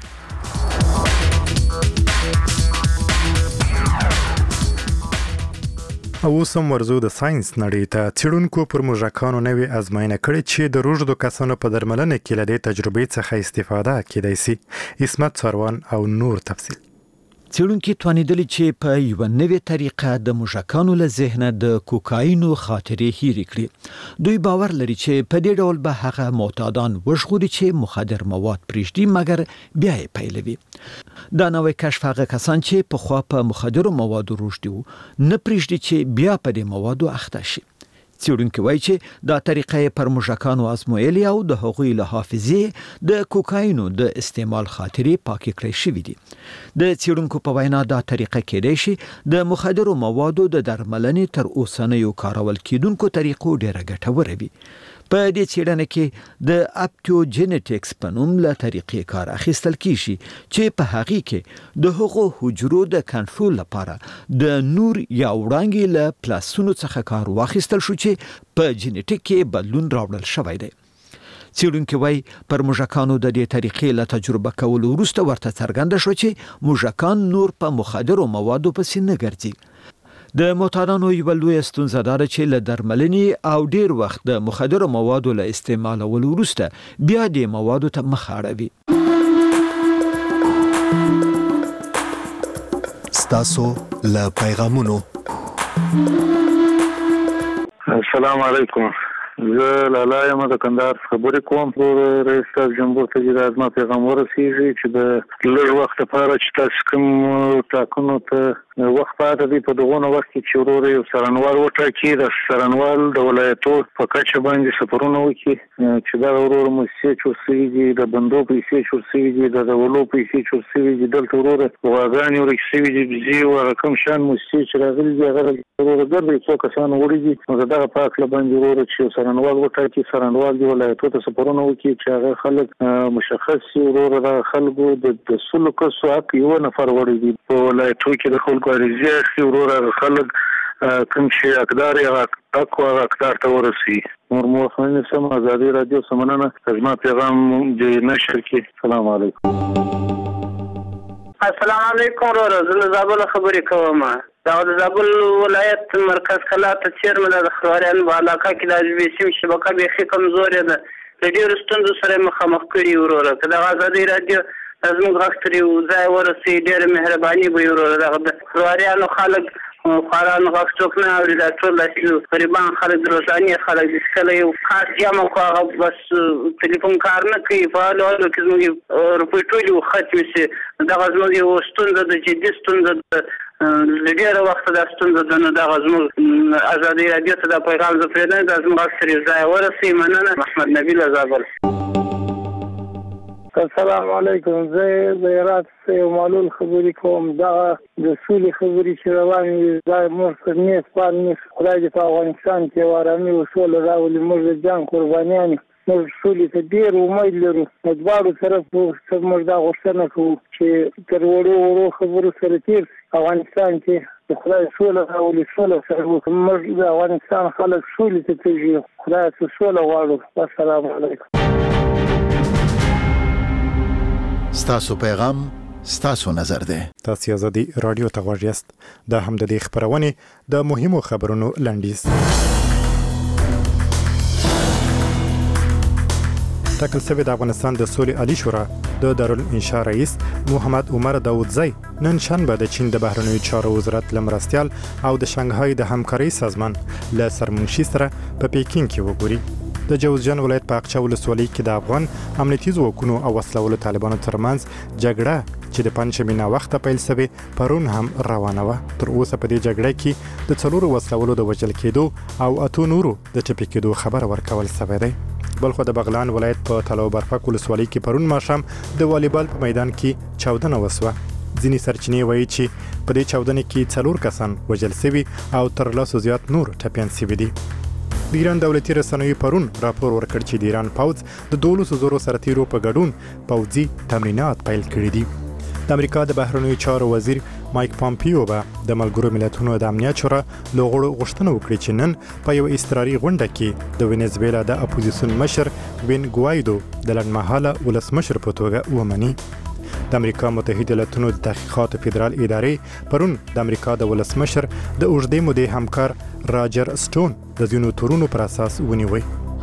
او سم ورزو د ساينس نړۍ ته څېړونکو پر موږکانو نوې ازموینه کړې چې د روږدو کسانو په درملنه کې له دې تجربې څخه استفاده کېدای شي. اسمت سروان او نور تفصیل. څېړونکي توانیدلي چې په یوه نوې طریقه د موږکانو له ذهنه د کوکاینو خاطرې هېرې کړي. دوی باور لري چې په دې ډول به هغه معتادان وژغوري چې مخدر مواد پرېږدي مګر بیا یې پیلوي. دا نوې کشف هغه کسان چې پخوا په مخدرو موادو روږدي وو نه پرېږدي چې بیا په دې موادو اخته شي. څېړونکي وایي چې دا طریقه پر موږکانو ازمویلي او د هغوی له حافظې د کوکاینو د استعمال خاطرې پاکې کړی شوي دي. د څېړونکو په وینا دا طریقه کېدای شي د مخدرو موادو د درملنې تر اوسنیو کارول کېدونکو طریقو ډېره ګټوره وي. په دې څېړنه کې د اپټوجینټکس په نوم له طریقې کار اخیستل کیږي چې په هغې کې د هغو حجرو د کنټرول لپاره د نور یا وړانګې له پلاسونو څخه کار واخیستل شو چې په جینټیک کې بدلون راوړل شوی دی. څېړونکي وایي پر موږکانو د دې طریقې له تجربه کولو وروسته ورته څرګنده شو چې موږکان نور په مخدرو موادو پسې نه ګرځي. د معتادانو یو لوی ستونزه ده چې له درملنې او ډیر وخت د مخدرو موادو له استعمالولو وروسته بیا د موادو ته مخ اړوي. ستاسو له پیغامونو. السلام علیکم. زه لالا یم د کندهار خبرې کوم. رئیس صاحب جمهور ته د ازما پیغام ورسیږي چې د لږ وخت لپاره چې تاسو کوم ټاکنو ته وخت پاتې دی، په دغه وخت کې چې ورور یو څارنوال وټاکي، د څارنوال د ولایتو په کچه باندې سفرونه وکړي چې دا ورور موسسې چورسوي دي، د بندو پیسې چورسوي دي، د دولو پیسې چورسوي دي، دلته ورور غواګانې ورکې شوي دي، بزي او رقم شان موسسې چې راغلي دي هغه ورور ګرځي څو کسان وړي دي. نو د دغه په اړه باندې ورور چې څارنوال وټاکي، څارنوال د ولایتو ته سفرونه وکړي چې هغه خلک مشخص شي. ورور د خلکو د سلو کسو حق یو نفر وړي دي په ولایتو کې د خلکو اړیزې اخلي. ورور هغه خلک کوم چې حقدار یې هغه حق او حقدار ته ورسي. نور موخنه سم ازادي رادیو سمنانه ازما پیغام د نشر کې. السلام علیکم. السلام علیکم. ورور زه زابل خبرې کوم. دا د زابل ولایت مرکز کلات چیرمن د خرواريان په علاقه کې د ژبې سیم شبکه به کمزورې ده، د ډېر ستونزو سره مخامخ کړي. ورور کله ازادي رادیو زموږ غوښتنې او ځای ورسي ډېر مهرباني به ورور. د خرواريانو خلک خاران غوښتنه نه اوري، دا ټول د غریبان خلک روزاني خلک د کله یو خاص جامه کوه بس ټلیفون کار نه کوي، فعال او کې زموږ روپې ټول ختم شي. دا زموږ یو ستونزه د جدي ستونزه د ډېر وخت د ستونزه د نه د زموږ ازادي رادیو ته د پیغام زفرنه د زموږ غوښتنې ځای ورسي. مننه. محمد نبیل زابل. السلام علیکم. زه د هرات یو معلول خبرې کوم. دا د سولې خبرې چې روانې دي دا موږ پر نیت باندې خدای دې په افغانستان کې ارامي او سوله راولي. موږ د جان قربانیان یو. موږ سولې ته ډېر امید لرو. د دواړو طرفو موږ دا غوښتنه کوو چې تر وړو وړو خبرو سره تېر افغانستان کې د خدای سوله راولي. سوله سره وکړو. موږ د افغانستان خلک سولې ته تږي. خدای ته سوله غواړو. السلام علیکم. ستاسو پیغام ستاسو نظر ده. تاسو ازادي رادیو ته غوږ یاست. دا هم د دې خبرونه د مهمو خبرونو لنډیز. ټاکل شوی د افغانستان د سولې عالی شورا د دارالانشاء رئیس محمد عمر داودزی نن شنبه د چین د بهرنیو چارو وزارت لمرستیال او د شانګهای د همکارۍ سازمان له سرمنشي سره په پیکینګ کې وګوري. د جوزجان ولایت په اقچه ولسوالۍ کې د افغان امنیتي ځواکونو او وسلوالو طالبانو ترمنځ جګړه چې د پنځمې نه وخته پیل شوې پرون هم روانه وه. تر اوسه په دې جګړه کې د څلورو وسلوالو د وژل کېدو او اتو نورو د ټپي کېدو خبر ورکول شوی دی. بلخو د بغلان ولایت په تلو برفک ولسوالۍ کې پرون ماښام د والیبال په میدان کې چاودنه وسوه. ځینې سرچینې وایي چې په دې چاودنې کې څلور کسان وژل شوي او تر لسو زیات نور ټپیان شوي دي. د ایران دولتي رسنیو پرون راپور ورکړ چې د ایران پوځ د دولسو زرو سرتیرو په ګډون پوځي تمرینات پیل کړي دي. د امریکا د بهرنیو چارو وزیر مایک پامپیو به د ملګرو ملتونو د امنیت شورا له غړو غوښتنه وکړي چې نن په یو اضطراري غونډه کې د وینزویلا د اپوزیسیون مشر وین ګوایدو د لنډمهاله ولسمشر په توګه ومني. د امریکا متحده ایالاتونو د تحقیقاتو فدرال ادارې پرون د امریکا د ولسمشر د اوږدې مودې همکار راجر سټون د ځینو تورونو پر اساس ونیوی.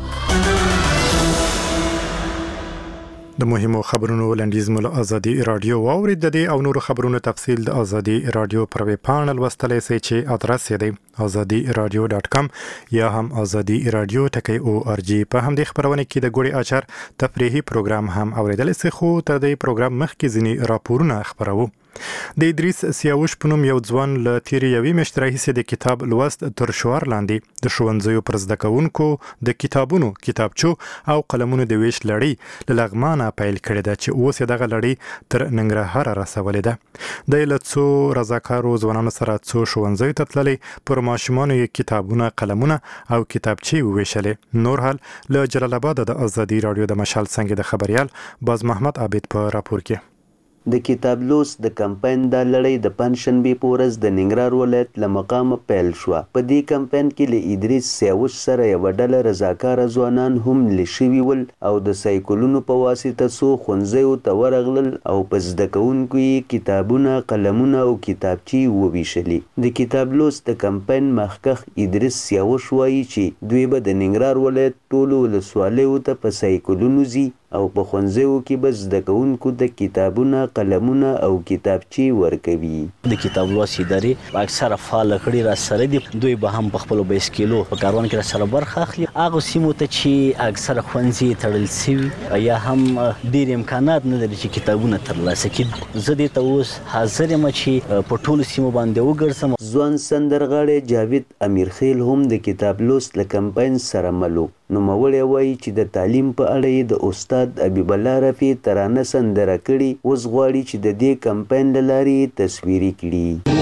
د مهمو خبرونو لنډیز مو له ازادي رادیو واورید. د دې او نورو خبرونو تفصیل د ازادي رادیو پر ویب پاڼه لوستلی شئ چې ادرس یې دی ازادي رادیو ډاټ کام یا هم ازادي رادیو ټکی او ار جی. په همدې خبرونه کې د ګوړې اچر تفریحي پروګرام هم اوریدلی شئ، خو تر دې پروګرام مخکې ځینې راپورونه خپروو. د ادریس سیاوش په نوم یو ځوان له تیرې یوې میاشتې راهیسې د کتاب لوست تر شعار لاندې د ښوونځیو پر زده کوونکو د کتابونو، کتابچو او قلمونو د ویش لړۍ له لغمانه پیل کړې ده چې اوس یې دغه لړۍ تر ننګرهاره رسولې ده. دی له څو رضاکارو ځوانانو سره څو ښوونځیو ته تللی، پر ماشومانو یې کتابونه، قلمونه او کتابچې وویشلې. نور حال له جلال آباد د ازادي رادیو د مشال څنګه د خبریال باز محمد عابد په راپور کې. د کتاب لوست د کمپاین د لړۍ د پنځشنبې په ورځ د ننګرهار ولایت له مقامه پیل شوه. په دې کمپاین کې له ادریس سیاوش سره یوه ډله رضاکاره ځوانان هم لی شوي ول او د سایکلونو په واسطه څو ښوونځیو ته ورغلل او په زده کوونکو یې کتابونه، قلمونه او کتابچې وویشلې. د کتاب لوست د کمپاین مخکښ ادریس سیاوش وایي چې دوی به د ننګرهار ولایت ټولو ولسوالیو ته په سایکلونو ځي او په ښوونځیو کې به زده کوونکو د کتابونه، قلمونه او کتابچې ورکوي. د کتاب لوست ادارې اکثره فعاله کړي را سره دي. دوی به هم په خپلو بایسکلو په کاروان کې را سره برخه اخلي. هغو سیمو ته چې اکثره ښوونځي تړل سوي یا هم ډېر امکانات نه لري چې کتابونه ترلاسه کړي، زه دې ته اوس حاضر یم چې په ټولو سیمو باندې وګرځم. ځوان سندرغاړی جاوید امیرخیل هم د کتاب لوست له کمپاین سره مل و. نوموړی وایي چې د تعلیم په اړه یې د استاد حبیب الله رفیع ترانه سندره کړې، اوس غواړي چې د دې کمپاین له لارې تصویري کړي.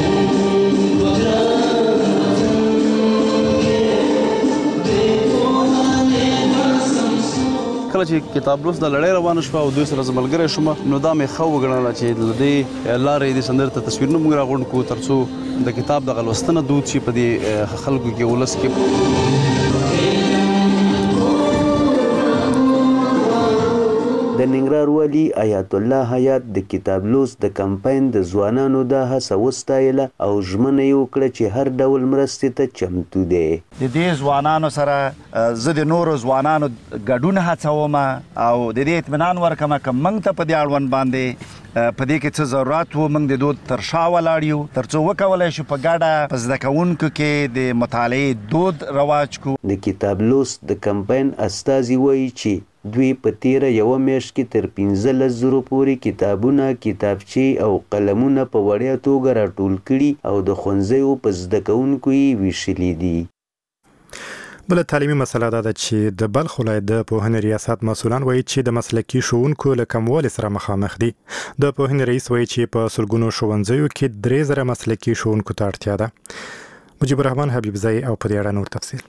کله چې کتاب لوست د لړۍ روانه شوه او دوی سره زه ملګری شوم، نو دا مې ښه وګڼله چې له دې لارې دې سندرې ته تصویرونه موږ راغونډ کړو تر څو د کتاب دغه لوستنه دود شي په دې خلکو کې، ولس کې. د ننګرهار والي آیت الله حیات د کتاب لوست د کمپاین د ځوانانو دا هڅه وستایله او ژمنه یې وکړه چې هر ډول مرستې ته چمتو دی. د دې ځوانانو سره زه د نورو ځوانانو ګډون هڅوم او د دې اطمینان ورکوم که موږ ته په دې اړوند باندې په دې کې څه ضرورت و، موږ د دود تر شا ولاړ یو تر څو وکولی شو په ګډه په زده کوونکو کې د مطالعې دود رواج کړو. د کتاب لوست د کمپاین استازي وایي چې دوی په تیره یوه میاشت کې تر پنځلس زرو پورې کتابونه، کتابچې او قلمونه په وړیا توګه راټول کړي او د ښوونځیو په زده کوونکو یې ویشلي دي. بله تعلیمي مسله دا ده چې د بلخ ولایت د پوهنې ریاست مسؤلان وایي چې د مسلکي ښوونکو له کموالي سره مخامخ دي. د پوهنې رئیس وایي چې په سلګونو ښوونځیو کې درې زره مسلکي ښوونکو ته اړتیا ده. مجيب الرحمن حبیبزی او په دې اړه نور تفصیل.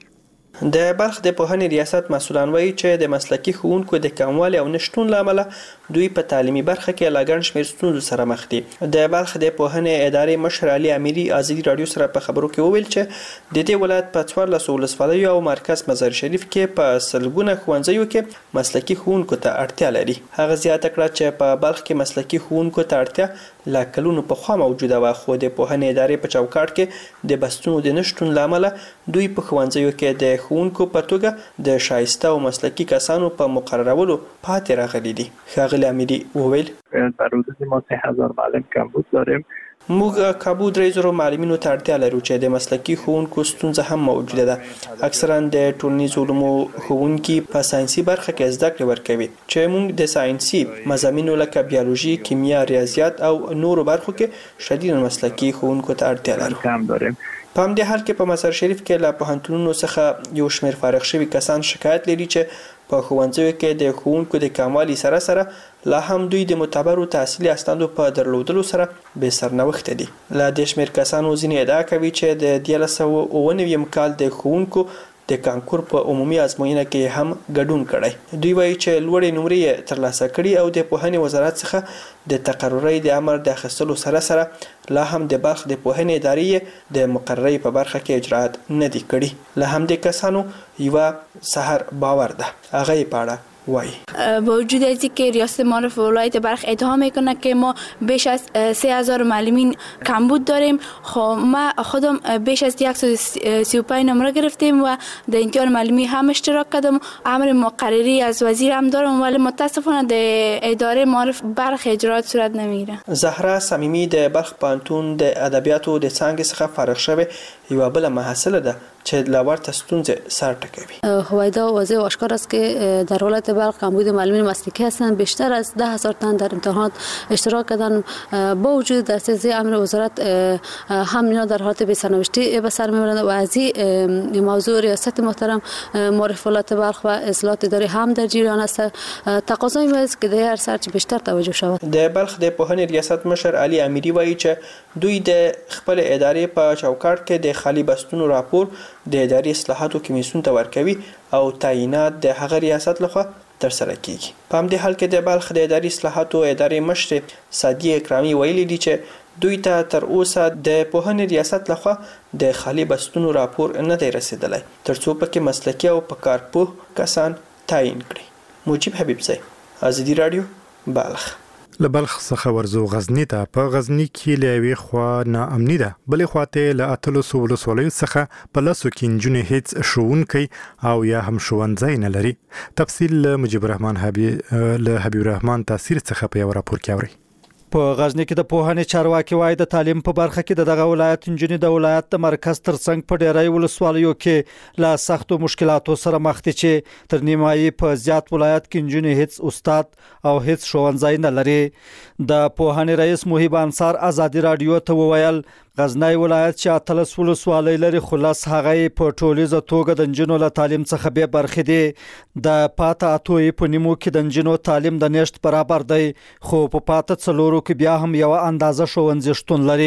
د بلخ د پوهنې ریاست مسؤلان وایي چې د مسلکي ښوونکو د کموالي او نشټون له امله دوی په تعلیمي برخه کې لا ګڼ شمېر ستونزو سره مخ دي. د بلخ د پوهنې ادارې مشر علي امیري ازادي راډیو سره په خبرو کې وویل چې د دې ولایت په څوارلسو ولسوالیو او مرکز مزار شریف کې په سلګونه ښوونځیو کې مسلکي ښوونکو ته اړتیا لري. هغه زیاته کړه چې په بلخ کې مسلکي ښوونکو ته اړتیا لا کلونو پخوا موجوده وه، خو د پوهنې ادارې په چوکاټ کې د بستونو د نشتون له امله دوی په ښوونځیو کې د ښوونکو په توګه د شایسته او مسلکي کسانو په مقررولو پاتې راغلي دي. ښاغلي امیري وویل در حدود ما سه هزار معلم کمبود داریم. موږ کابو درې زرو معلمینو ته اړتیا لرو چې د مسلکي ښوونکو ستونزه هم موجوده ده. اکثرا د ټولنیز علومو ښوونکي په ساینسي برخه کې زده کړې ورکوي چې موږ د ساینسي مضامینو لکه بیولوژي، کیمیا، ریاضیات او نورو برخو کې شدید مسلکي ښوونکو ته اړتیا لرو. کم داریم. په همدې حال کې په مزار شریف کې له پوهنتونونو څخه یو شمېر فارغ شوي کسان شکایت لري چې په ښوونځیو کې د ښوونکو د کموالي سره سره لا هم دوی د معتبرو تحصیلي اسنادو په درلودلو سره بې سرنوښته دي. له دې شمېر کسانو ځینې ادعا کوي چې د دیارلس سوه اووه نوي کال د ښوونکو د کانکور په عمومي ازموینه کې هم ګډون کړی. دوی وایي چې لوړې نمرې یې ترلاسه کړي او د پوهنې وزارت څخه د تقرري د امر د اخیستلو سره سره لا هم د بلخ د پوهنې ادارې د مقرري په برخه کې اجرات نه دي کړي. له همدې کسانو یوه سحر باور ده. هغه یې په اړه وای با وجود از اینکه ریاست معارف ولایت بلخ ادعا میکنه که ما بیش از سه هزار معلمین کمبود داریم، خب ما خودم بیش از صد و سی و پنج نمره گرفتیم و در امتحان معلمی هم اشتراک کردم. امر مقرری از وزیر هم دارم ولی متاسفانه در اداره معارف بلخ اجرات صورت نمیگیره. زهرا صمیمی د بلخ پوهنتون د ادبیاتو د څانګې څخه فارغ شوه یوه بله محصله ده چې له ورته ستونزې سر ټکوي. هویدا واضح و آشکار است که در ولایت بلخ کمبود معلمین مسلکی هستند. بیشتر از ده هزار تن در امتحانات اشتراک کردن. با وجود دسترسی امر وزارت هم اینا در حالت بی‌سرنوشتی به سر میبرند و از این موضوع ریاست محترم معارف ولایت بلخ و اصلاحات اداری هم در جریان است. تقاضای ما است که در هر سرچ بیشتر توجه شود. د بلخ د پوهنې ریاست مشر علي امیري وایي چې دوی د خپل ادارې په چوکاټ کې د خالی بستونو راپور د اداري اصلاحاتو کمیسیون ته ورکوي او تعیینات د هغه ریاست لخوا ترسره کیږي. په همدې حال کې د بلخ د اداري اصلاحاتو ادارې مشر سادی اکرامي ویلي دي چې دوی ته تر اوسه د پوهنې ریاست لخوا د خالي بستونو راپور نه دی رسیدلی ترڅو پکې مسلکي او په کار پوه کسان تعیین کړي. مجيب حبیبزی، ازادي رادیو، بلخ. له بلخ څخه ورزو غزنی ته. په غزنی کې له یوې خوا ناامني ده، بلې خواته له اتلسو ولسوالیو څخه په لسو کې نجونې هیڅ ښوونکی او یا هم ښوونځی نه لري. تفصیل له مجيب الرحمن حبیب له حبیب الرحمن تاثیر څخه په یو راپور کې اوري. په غزنی کې د پوهنې چارواکي وایي د تعلیم په برخه کې دغه ولایت نجونې د ولایت د مرکز ترڅنګ په ډیری ولسوالیو کې له سختو مشکلاتو سره مخ دي چې تر نیمایي په زیات ولایت کې نجونې هیڅ استاد او هیڅ ښوونځی نه لري. د پوهنې رئیس محیب انصار ازادي رادیو ته وویل غزنی ولایت چې اتلس ولسوالۍ لري خو لس هغه په ټولیزه توګه د نجونو له تعلیم څخه بې برخې دي. د پاته اتوې په نیمو کې د نجونو تعلیم د نشت برابر دی خو په پاته څلورو کې بیا هم یو اندازه ښوونځي شتون لري.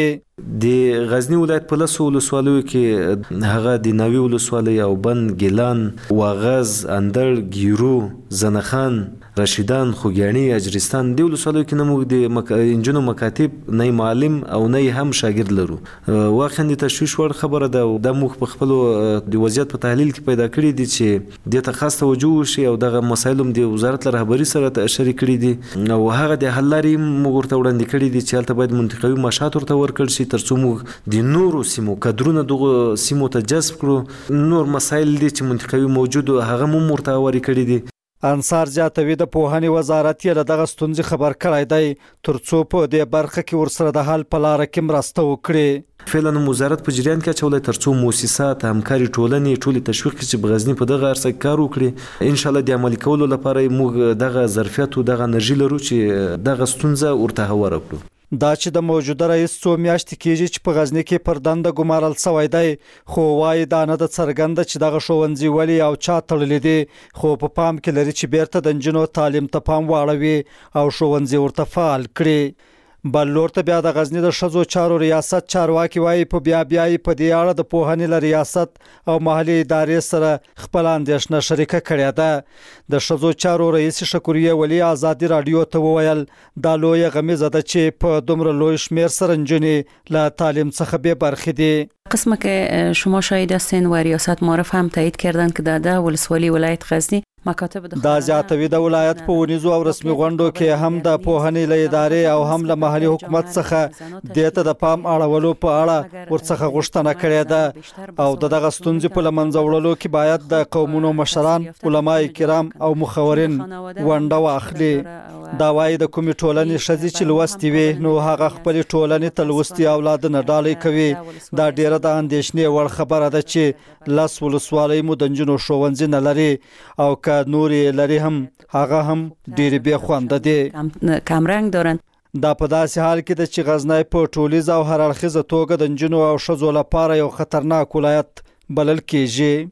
د غزنی ولایت په لسو ولسوالیو کې هغه د ناوی ولسوالۍ او بند، ګیلان، واغز، اندړ، ګیرو، زنخان، رشیدان، خوګیاڼي، اجرستان د ولسوالیو کې نه موږ د مک... انجونو مکاتب نه معلم او نه هم شاګرد لرو. واقعا د تشویش وړ خبره ده. د موږ په خپل د وضعیت په تحلیل کې پیدا کړی دي چې د تخصص توجه وشي او دغه مسایل هم د وزارت له رهبری سره شریک کړي دي او هغه د حل لارې موږ ورته وړاندې کړي دي چې هلته باید منطقوي مشات ورته ورکړل شي ترڅو موږ د نورو سیمو کادرونه دغه سیمو ته جذب کړو. نور مسایل دي چې منطقوي موجود هغه هم ورته وري کړي دي. انصار زیاتوي د پوهنې وزارت یې له دغه ستونزې خبر کړی دی ترڅو په دې برخه کې ورسره د حل په لاره کې مرسته وکړي. فعلا وزارت په جریان کې اچولی ترڅو مؤسسات، همکاري ټولنې ټولې تشویق کړي چې په غزني په دغه عرصه کې کار وکړي. ان شاء الله د عملي کولو لپاره موږ دغه ظرفیت او دغه انرژي لرو چې دغه ستونزه ورته هواره کړو. دا چې د موجوده رئیس څو میاشتې کېږي چې په غزنی کې پر دنده ګمارل شوی دی خو وایي دا نه د څرګنده چې دغه ښوونځي ولې او چا تړلی دي خو په پام کې لري چې بیرته د نجونو تعلیم ته پام واړوي او ښوونځي ورته فعال کړي. بل لور ته بیا د غزنی د ښځو چارو ریاست چارواکي وایي په بیا بیاي په دې اړه د پوهنې له ریاست او محلي ادارې سره خپل اندېښنه شریکه کړې ده. د ښځو چارو رئیس شکوریه ولی ازادي رادیو ته وویل دا لویه غمیزه ده چې په دومره لوی شمیر سره نجونې له تعلیم څخه بې برخې دي. قسمه که شما شاهد هستین و ریاست معرف هم تایید کردن که در ده ولسوالی ولایت غزنی دا زیاتوي د ولایت په ونیزو او رسمي غونډو کې هم د پوهنې له ادارې او هم له محلي حکومت څخه دته د پام اړولو په اړه ورڅخه غوښتنه کړې ده او دغه ستونزې په لمنځه وړلو کې باید د قومونو مشران، علما کرام او مخورین ونډه واخلي. دا وایي د کومې ټولنې ښځې چې لوستې وي نو هغه خپل ټولنې ته لوستي اولاد نه ډالۍ کوي. دا ډیره د اندېښنې وړ خبره ده چې لس ولسوالۍ مو د نجونو ښوونځي نه لري او که نورې لري هم هغه هم ډېرې بې خونده دي، کم رنګ دارن. دا په داسې حال کې ده چې غزنی په ټولیزه او هر اړخیزه توګه د نجونو او ښځو لپاره یو خطرناک ولایت بلل کېږي.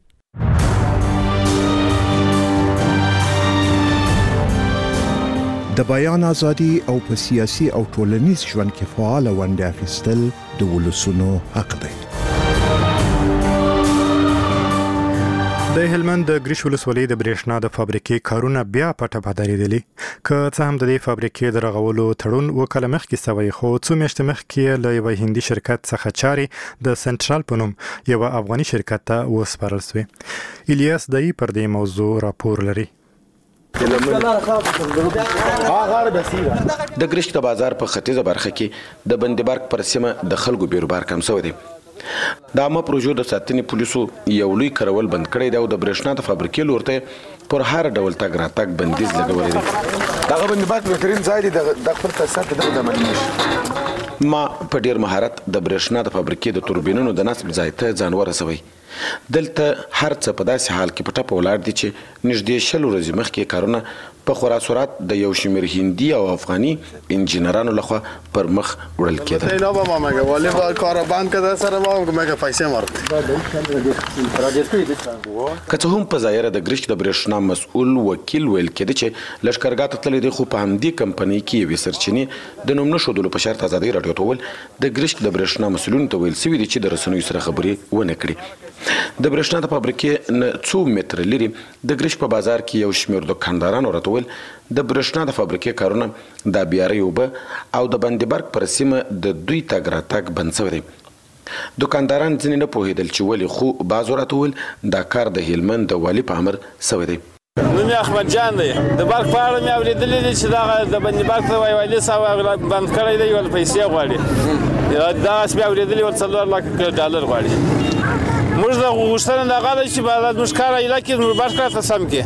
د بیان ازادي او په سیاسي او ټولنیز ژوند کې فعال ونډه اخیستل د ولسونو حق دی. د هلمند د ګریش ولسوالۍ د برېښنا د فابریکې کارونه بیا پټه پدارېدلي. که څه هم د دې فابریکې د رغولو تړون وکړه مخکې سوی خو څو میاشتې مخکې له یو هندي شرکت څخه چارې د سنټرال په نوم یو افغاني شرکت ته وسپارل شوې. الیاس دای پر دې موضوع راپور لري. د ګریش د بازار په ختیځه برخه کې د بندبرګ پر سیمه د خلکو بیروبار کم شوی دی. د عامه پروژو د ساتنې پولیسو یو لوی کارول بند کړی دی او د برېښنا د فابریکې لور ته پر هر ډول تګ راتګ بندیز لګولی دی. دغه بندبرګ بهترین ځای دی د خپل تاسیسات ته دغه عملي نشي. ما په ډیر مهارت د برېښنا د فابریکې د توربینونو د نصب ځای ته ځان ورسوي. دلته هر څه په داسې حال کې په ټپه ولاړ دي چې نږدې شل ورځې مخکې کارونه په خورا سرعت د یو شمېر هندي او افغاني انجینرانو لخوا پر مخ وړل کېدل. اینا با ما مگه والی با کار بند کرده سر ما مگه پیسې مرد. که څه هم په ظاهره د ګرشک د برېښنا مسؤل وکیل ویل کېده چې لښکرګاه ته تللی دی، خو په همدې کمپنۍ کې یوې سرچینې د نوم نه ښودلو په شرط ازادۍ راډیو ته وویل د ګرشک د برېښنا مسؤلینو ته ویل سوي دي چې د رسنیو سره خبرې ونه کړي. د برېښنا د فابریکې نه څو متره لرې د ګرشک په بازار کې یو شمېر دوکاندارانو راته وویل د برېښنا د فابریکې کارونه د ابیارۍ اوبه او د بندیبرګ پر سیمه د دوی تګ راتګ بند شوی دی. دوکانداران ځینې نه پوهېدل چې ولې، خو بعضو راته وویل دا کار د هلمند د والي په امر شوی دی. نوم یې احمد جان دی. د برق په اړه مې اورېدلي دي چې دغه د بندیبرګ ته وایي والي صاحب بند کړی دی، ول پیسې غواړي. دغسې مې اورېدلي ول څلور لکه ډالر غواړي. موږ د غوښتنه دغه ده چې باید موږ کار ایله کړي، موږ برق راته سم کړي.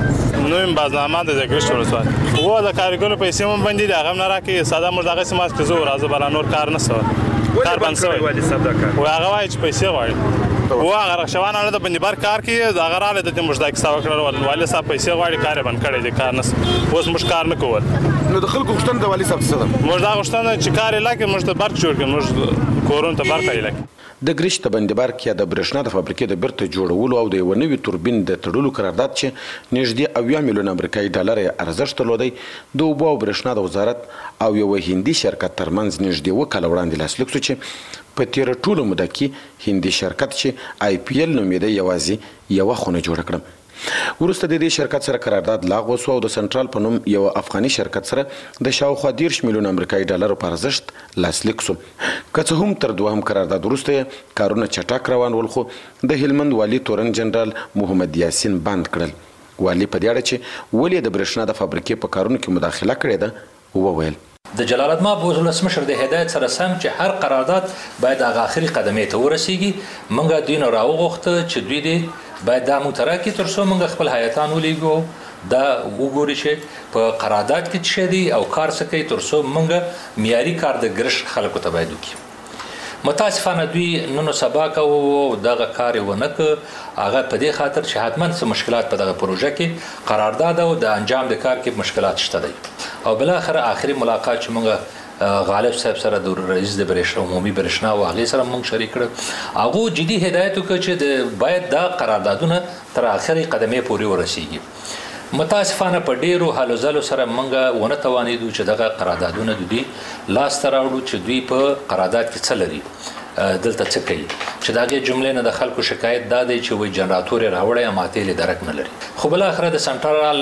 نوم بازنامه د ګرشک ولسوالۍ و د کارګرو پیسې هم بندي دي، هغه هم نه راکوي. ساده موږ دغسې ماست که زه راځه بله نور کار نه شوی، کار بند شوی. و هغه وایي چې پیسې غواړي. و هغه رخشوان نه د بندیبرګ کار کوي، هغه راغلی د دې موږ دا کیسه وکړله والي صاحب پیسې غواړي، کار یې بند کړی دی، کار نه اوس موږ کار نه کول. نو د خلکو غوښتنه د والي صاحب څه ده؟ موږ دا غوښتنه چې کار ایله کړي، موږ ته برق جوړ کړي، موږ کورونو ته برق ایله کړي. د ګرشک د بندیبرګ یا د برېښنا د فابریکې د بیرته جوړولو او د یوه نوي توربین د تړلو قرارداد چې نږدې اویا میلیونه امریکایي ډالر یې ارزښت درلودی د اوبو او برېښنا د وزارت او یوه هندي شرکت ترمنځ نږدې اوه کاله وړاندې لاسلیک شو چې په تېره ټوله موده کې هندي شرکت چې آی پی ایل نومېده یوازې یوه خونه جوړه کړه. وروسته د دې شرکت سره قرارداد لغوه شو او د سنټرال په نوم یو افغاني شرکت سره د شاوخوا دېرش میلیونه امریکایي ډالرو په ارزښت لاسلیک شو. که څه هم تر دوهم قرارداد وروسته یې کارونه چټک روان ول، خو د هلمند والي تورن جنرال محمد یاسین بند کړل. والي په دې اړه چې ولې د برېښنا د فابریکې په کارونو کې مداخله کړې ده وویل. د جلال اباد ولسمشر د هدایت سره سم چې هر قرارداد باید هغه آخري قدمې ته ورسیږي. موږ دوی نه راوغوښته چې دوی دې باید دا موټره کې تر څو موږ خپل هیاتان ولیږو، دا وګوري چې په قرارداد کې څه دی او کار څه کوي، تر څو موږ معیاري کار د ګرشک خلکو ته باید وکړو. متاسفانه دوی نن سبا کوو دغه کار یې ونه کړ، هغه په دې خاطر چې حتما څه مشکلات په دغه پروژه کې قرارداد او د انجام د کار کې مشکلات شته دی. او بالاخره آخري ملاقات چې موږ غالب صاحب سره د رئیس د برېښنا عمومي برېښنا او هغې سره موږ شریک کړه، هغو جدي هدایت وکړ چې باید دا قراردادونه تر آخري قدمې پورې ورسیږي. متاسفانه په ډیرو هلو ځلو سره موږ ونه توانېدو چې دغه قراردادونه د دوی لاسته راوړو چې دوی په قرارداد کې څه لري، دلته څه کوي. چې د هغې جملې نه د خلکو شکایت دا دی چې وایي جنراتور یې راوړی اما تیل یې درک نه لري. خو بالاخره د سنټرال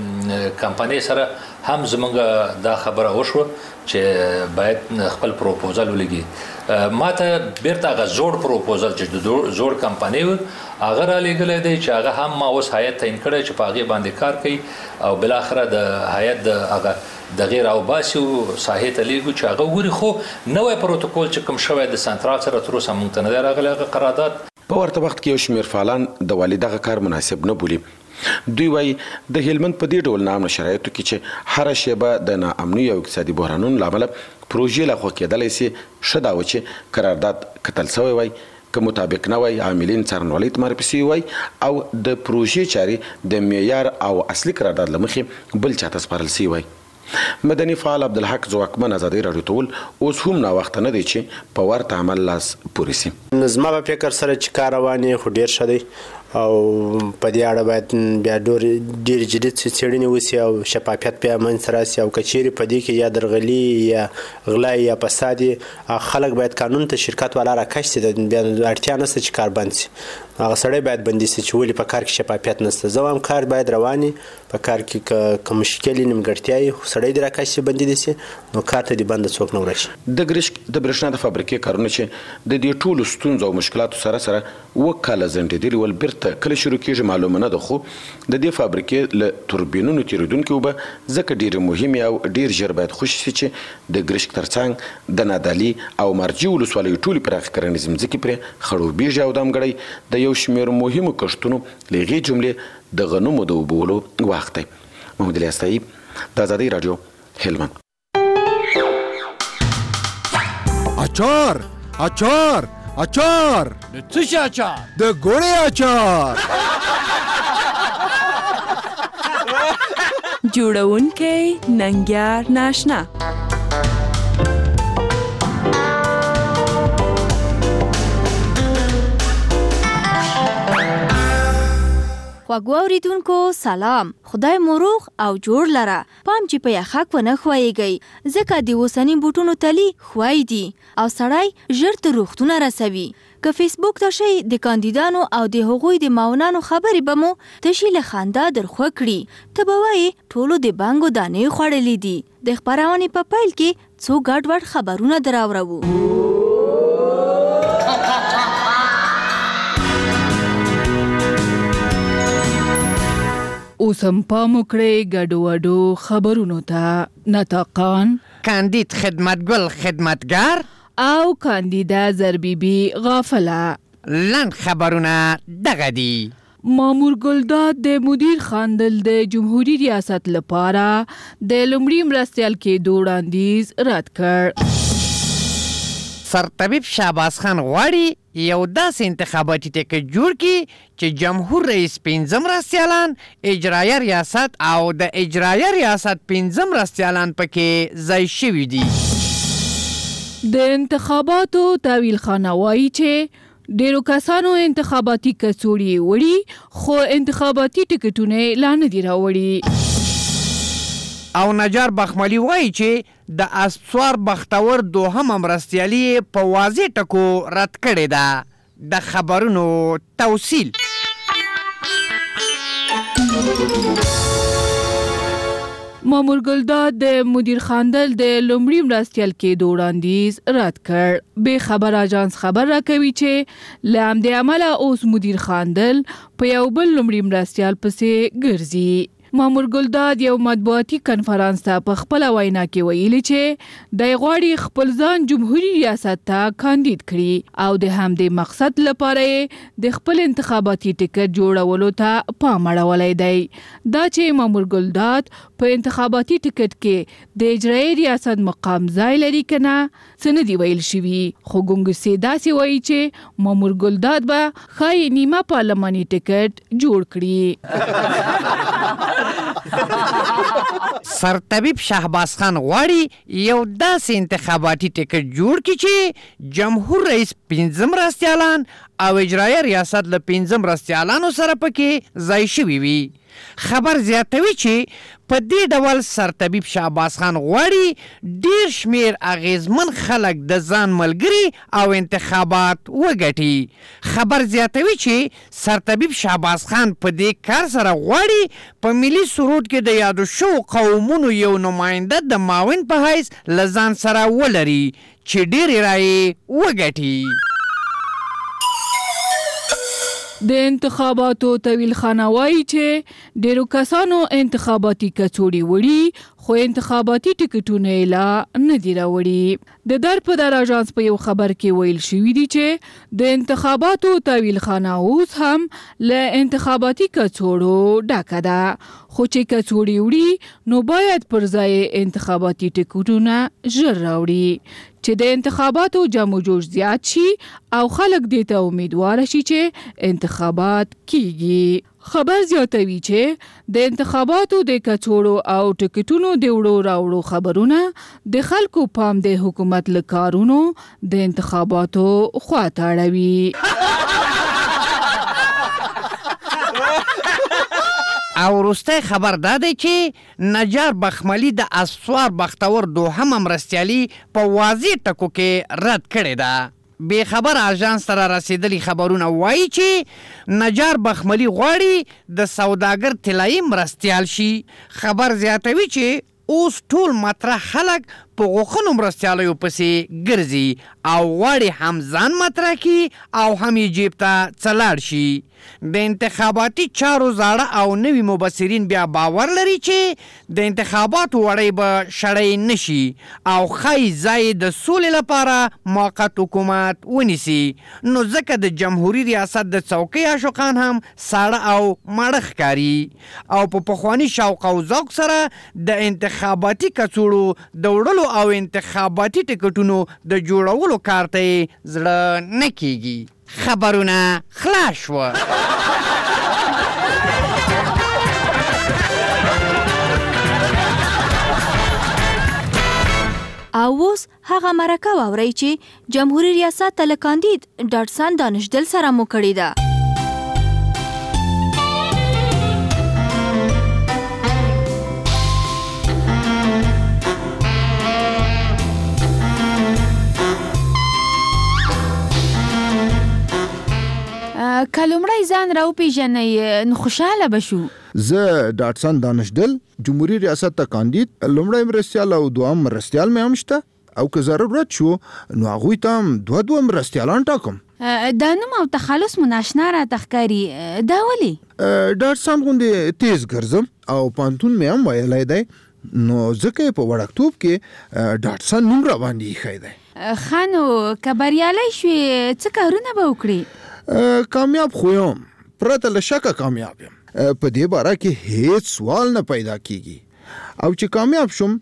کمپنۍ سره هم زموږ دا خبره وشوه چې باید خپل پروپوزل ولګي. ما ته بیرته هغه زوړ پروپوزل چې د زوړ کمپنۍ و هغه رالیږلی دی چې هغه هم ما اوس هیات تعیین کړی چې په هغې باندې کار کوي او بالاخره د هیات د هغه دغې راوباسي او ساحې ته لیږو چې هغه وګوري. خو نوی پروتوکول چې کوم شوی د سنټرال سره تر اوسه موږ ته نه دی راغلی هغه قرارداد. په ورته وخت کې یو شمېر فعالان د والي دغه کار مناسب نه بولي. دوی وایي د هلمند په دې ډول ناامنه شرایطو کې چې هره شیبه د ناامنۍ او اقتصادي بحرانونو له امله پروژې لغوه کېدلی سي، ښه دا و چې قرارداد کتل سوی وای، که مطابق نه وای عاملین څارنوالۍ ته معرفي سوي وای او د پروژې چارې د معیار او اصلي قرارداد له مخې بل چاته سپارل سوي وای. مدني فعال عبدالحق ځواکمن ازادۍ راډیو ته وویل اوس هم ناوخته نه دی چې په ورته عمل لاس پورې سي. زما په فکر سره چې کار روان یې خو ډېر ښه دی او په دې اړه باید بیا ډېر جدي څېړنې وسي او شفافیت بیا منځته راسي او که چیرې په دې کې یا درغلي یا غلا یا فساد خلک باید قانون ته شرکت والا راکش سي، بیا اړتیا نشته چې کار بند سي. هغه سړی باید بندي سي چې ولې په کار کې شفافیت نشته. زه وایم کار باید روان وي، په کار کې که مشکل وي نیمګړتیا وي سړی دې راکش سي بندي دي سي نو کار ته دې بنده څوک نه ورشي. د ګرشک د برېښنا د فابریکې کارونه چې د دې ټولو ستونزو او مشکلاتو سره سره اوه کاله ځنډېدلي ول بیرته کله شروع کېږي معلومه نه ده. خو د دې فابریکې له توربینونو تېرېدونکې اوبه ځکه ډېرې مهمې او ډېر ژر باید خوشي سي چې د ګرشک ترڅنګ د نادعلي او مرجې ولسوالیو ټولې پراخې کرنیزې مځکې پرې خړوبېږي او دمګړی د یو شمېر مهمو کښتونو له هغې جملې د غنمو د اوبولو وخت دی. محمد الیاس طیب، د ازادۍ راډیو، هلمند. اچار اچار اچار د څه شي اچار؟ د ګوړې اچار. جوړونکی ننګیار ناشنا. خواږو اوریدونکو سلام. خدای مو روغ او جوړ لره. پام چې په یخک ونه خوایږئ ځکه د اوسني بوټونو تلي خوای دي او سړی ژر تر روغتونه رسوي. که فیسبوک ته شئ د کاندیدانو او د هغوی د معاونانو خبرې به مو تشي له خندا درخوږ کړي. ته به وایې ټولو د بنګو دانې خوړلې دي. د خپرونې په پیل کې څو ګډ وډ خبرونه دراوړو. اوس هم پام وکړئ ګډو وډو خبرونو ته. نطاقان کاندید خدمتګل خدمتګار او کاندیده زربیبي غافله. لنډ خبرونه دغه دي. مامور ګلداد د مدیر خاندل د جمهوریت ریاست لپاره د لومړي مرستیال کېدو وړاندیز رد کړ. سرطبیب شهباز خان غواړي یو داسې انتخاباتي ټکټ جوړ کړي چې جمهور رئیس پنځه مرستیالان، اجرایه ریاست او د اجرایه ریاست پنځه مرستیالان پکې ځای شوي دي. د انتخاباتو تاویل خانه وایي چې ډیرو کسانو انتخاباتي کڅوړې وړي خو انتخاباتي ټکټونه لا نه دي راوړي. او نجار بخملي وایي چې د اسوار بختور دوهم مرستیالي په واضح ټکو رد کړې ده. د خبرونو توصیل. مامور ګلداد د مدیر خاندل د لومړي مرستیال کېدو وړاندیز رد کړ. بې خبر اجانس خبر راکوي چې له همدې امله اوس مدیر خاندل په یو بل لومړي مرستیال پسې ګرځي. مامور ګلداد یو مطبوعاتي کنفرانس ته په خپل وینا کې ویلي چې د غواړي خپل ځان جمهوریت ریاست ته کاندید کړي او د همدې مقصد لپاره د خپل انتخاباتي ټکټ جوړولو ته پام اړولی دی. دا چې مامور ګلداد په انتخاباتي ټکټ کې د اجرایي ریاست مقام ځای لري که نه څه نه دي ویل شوي. خو ګونګسې داسې وایي چې مامور ګلداد به ښایي نیمه پارلماني ټکټ جوړ کړي. سرطبیب شهباز خان غواړي یو داسې انتخاباتي ټکټ جوړ کړي چې جمهور رئیس پنځه مرستیالان او اجرایه ریاست له پنځه مرستیالانو سره پکې ځای شوي وي. خبر زیاتوي چې په دې ډول سرطبیب شهباز خان غواړي ډیر شمیر اغیزمن خلک د ځان ملګري او انتخابات وګټي. خبر زیاتوي چې سرطبیب شهباز خان په دې کار سره غواړي په ملي سرود کې د یادو شوو قومونو یو نماینده د معاون په حیث له ځان سره ولري چې ډیرې رایې وګټي. د انتخاباتو طویل خانه وایي چې ډیرو کسانو انتخاباتي کڅوړې وړي خو انتخاباتي ټکټونه یې لا نه دي راوړي. د در په در اژانس په یو خبر کې ویل شوي دي چې د انتخاباتو طویل خانه اوس هم له انتخاباتي کڅوړو ډکه ده. خو چې کڅوړې وړي نو باید پر ځای انتخاباتي ټکټونه ژر راوړي چې د انتخاباتو جمع جوش زیات شي او خلک دې ته امیدواره شي چې انتخابات کیږي. خبر زیاتوي چې د انتخاباتو د کڅوړو او ټکټونو د وړو راوړو خبرونه د خلکو پام د حکومت له کارونو د انتخاباتو خواته اړوي. او وروستی خبر دا دی چې نجار بخملي د اسوار بختور دوهم مرستیالي په واضح ټکو کې رد کړې ده. بې خبر اژانس سره رسیدلی خبرونه وایي چې نجار بخملي غواړي د سوداګر طلایي مرستیال شي. خبر زیاتوي چې اوس ټول مطرح خلک په غوښنو مرستیالیو پسې ګرځي او غواړي هم ځان مطرح کړي او هم یې جیب ته څه لاړ شي. د انتخاباتي چارو زاړه او نوي مبصرین بیا باور لري چې د انتخاباتو وړۍ به شړۍ نشي او ښایي ځای د سولې لپاره موقت حکومت ونیسي. نو ځکه د جمهوري ریاست د څوکۍ عاشقان هم ساړه او ماړه ښکاري او په پخواني شوق او ذوق سره د انتخاباتي کڅوړو د وړلو او انتخاباتي ټکټونو د جوړولو کار ته یې زړه نه کیږي. خبرونه خلاص شوه. او اوس هغه مرکه واورئ چې جمهوریت ریاست ته له کاندید ډاټسن دانشدل سره مو کړې ده. که لومړی ځان راوپېژنئ نو خوشحاله به شو. زه ډاټسن دانشدل جمهوریت ریاست ته کاندید لومړی مرستیال او دوهم مرستیال مې هم شته او که ضرورت شو نو هغوی ته هم دوه دوه مرستیالان ټاکم. دا نوم او تخلص مو ناشنا راته ښکاري، دا ولې؟ ډاټسن غوندې تیز ګرځم او پانتون مې هم ویلی دی نو ځکه یې په وړکتوب کې ډاټسن نوم راباندې ایښی دی. ښه نو که بریالی شوې څه کارونه به وکړې؟ کامیاب خو یم، پرته له شکه کامیاب یم. په دې باره کې هیڅ سوال نه پیدا کیږي او چې کامیاب شم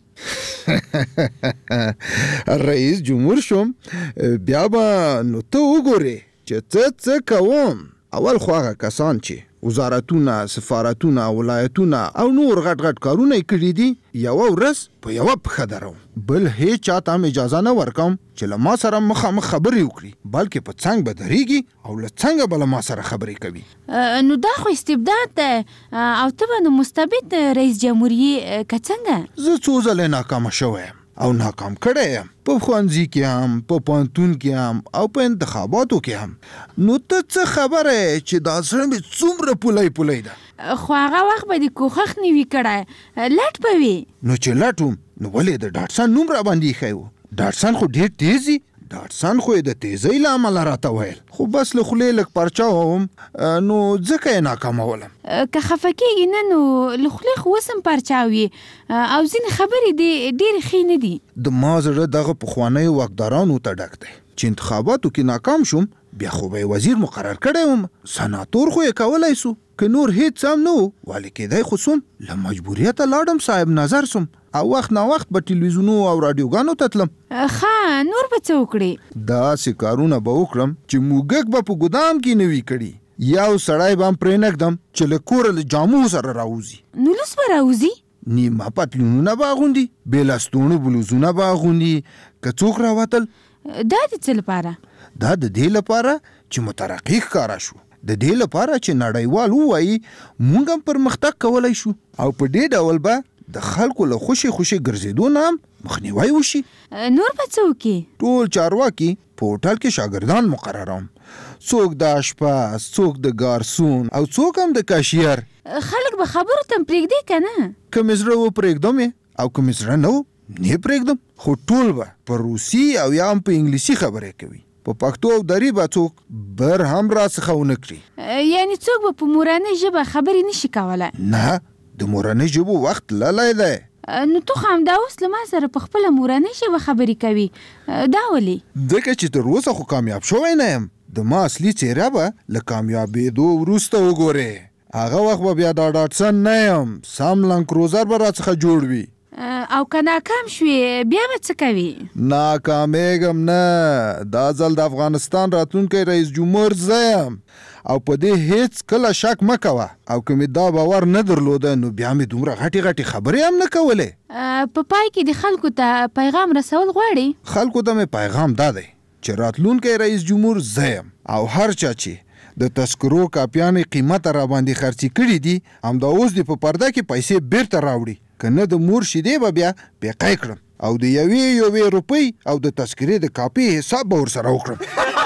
رئیس جمهور شم بیا به نو ته وګورې چې څه څه کوم. اول خو هغه کسان چې وزارتونه، سفارتونه، ولایتونه او نور غټ غټ کارونه یې کړي دي یوه ورځ په یوه پښه دروم، بل هیڅ چاته هم اجازه نه ورکوم چې له ما سره مخامخ خبرې وکړي، بلکې په څنګ به درېږي او له څنګه به له ما سره خبرې کوي. نو دا خو استبداد ده او ته به نو مستبد رئیس جمهوریه که څنګه؟ زه څو ځلې ناکامه شوی یم او ناکام کړی یم، په ښوونځي کې هم، په پوهنتون کې هم او په انتخاباتو کې هم. نو ته څه خبره چې دا زړه مې څومره پولی پولی ده. خو هغه وخت به دې کوښښ نه وي کړی، لټ به وي. نو چې لټ وم نو ولې د ډاټسن نوم راباندې ایښی و؟ ډاټسن خو ډېر تیز وي، ډاټسن خو یې د تیزۍ له امله راته ویل، خو بس له خولې لږ پرچا وم نو ځکه یې ناکامولم. که خفه کېږي نه نو له خولې خو اوس هم پرچا وي او ځینې خبرې دې ډېرې ښې نه دي. د ما زړه دغه پخوانیو واکدارانو ته ډک دی چې انتخاباتو کې ناکام شم بیا خو به یې وزیر مقرر کړی وم، سناتور خو یې کولی سو، که نور هیڅ هم نه و والي کېدی خو سوم، له مجبوریته لاړم صاحب نظر سوم او وخت نا وخت به ټلویزیونو او راډیوګانو ته تلم. ښه نور به څه وکړې؟ داسې کارونه به وکړم چې موږک به په ګدام کې نه وي کړي، یو سړی به هم پرې نږدم چې له کوره له جامو سره راوځي. نو لوس به راوځي؟ نیمه پتلونونه به اغوندي، بې لستوڼو بلوزونه به اغوندي، که څوک راوتل. دا د څه لپاره؟ دا د دې لپاره چې مترقي ښکاره شو، د دې لپاره چې نړیوال ووایي موږ هم پرمختګ کولی شو او په دې ډول به د خلکو له خوشي خوشي ګرځېدو نه هم مخنیوی وشي. نور به څه وکړي؟ ټول چارواکي په هوټل کې شاګردان مقرروم، څوک د اشپز، څوک د ګارسون او څوک هم د کاشیر. خلک به خبرو ته پرېږدي که نه؟ که مې زړه و پرېږدم او که مې زړه نه و نه پرېږدم، خو ټول به په روسي او یا هم په انګلیسي خبرې کوي، په پښتو او دري به څوک بر هم راڅخه ونه کړي. یعنې څوک به په مورنۍ ژبه خبرې نشي کولی؟ نه، د مورنۍ ژبو وخت للی دی. نو تو خو همدا اوس له ما سره په خپله مورنۍ ژبه خبرې کوي، دا ولې؟ ځکه چې تر اوسه خو کامیاب شوی نه یم. د ما اصلي څېره به له کامیابېدو وروسته وګورې، هغه وخت به بیا دا ډاټسن نه یم، سم لنګ کروزر به راڅخه جوړ وي. او که ناکام شوې بیا به څه کوي؟ ناکامیږم نه، دا ځل د افغانستان راتلونکی رئیس جمهور زه یم او په دې هیڅ کله شک مه کوه، او که مې دا باور نه درلوده نو بیا مې دومره غټې غټې خبرې هم نه کولې. په پای کې د خلکو ته پیغام رسول غواړي؟ خلکو ته مې پیغام دا دی چې راتلونکی رئیس جمهور زه یم او هر چا چې د تذکرو کاپیانې قیمته راباندې خرڅې کړي دي همدا اوس دې په پرده کې پیسې بیرته راوړي، که نه د مور شیدې به بیا بیقی کړم او د یوې یوې روپۍ او د تذکرې د کاپي حساب به ورسره وکړم.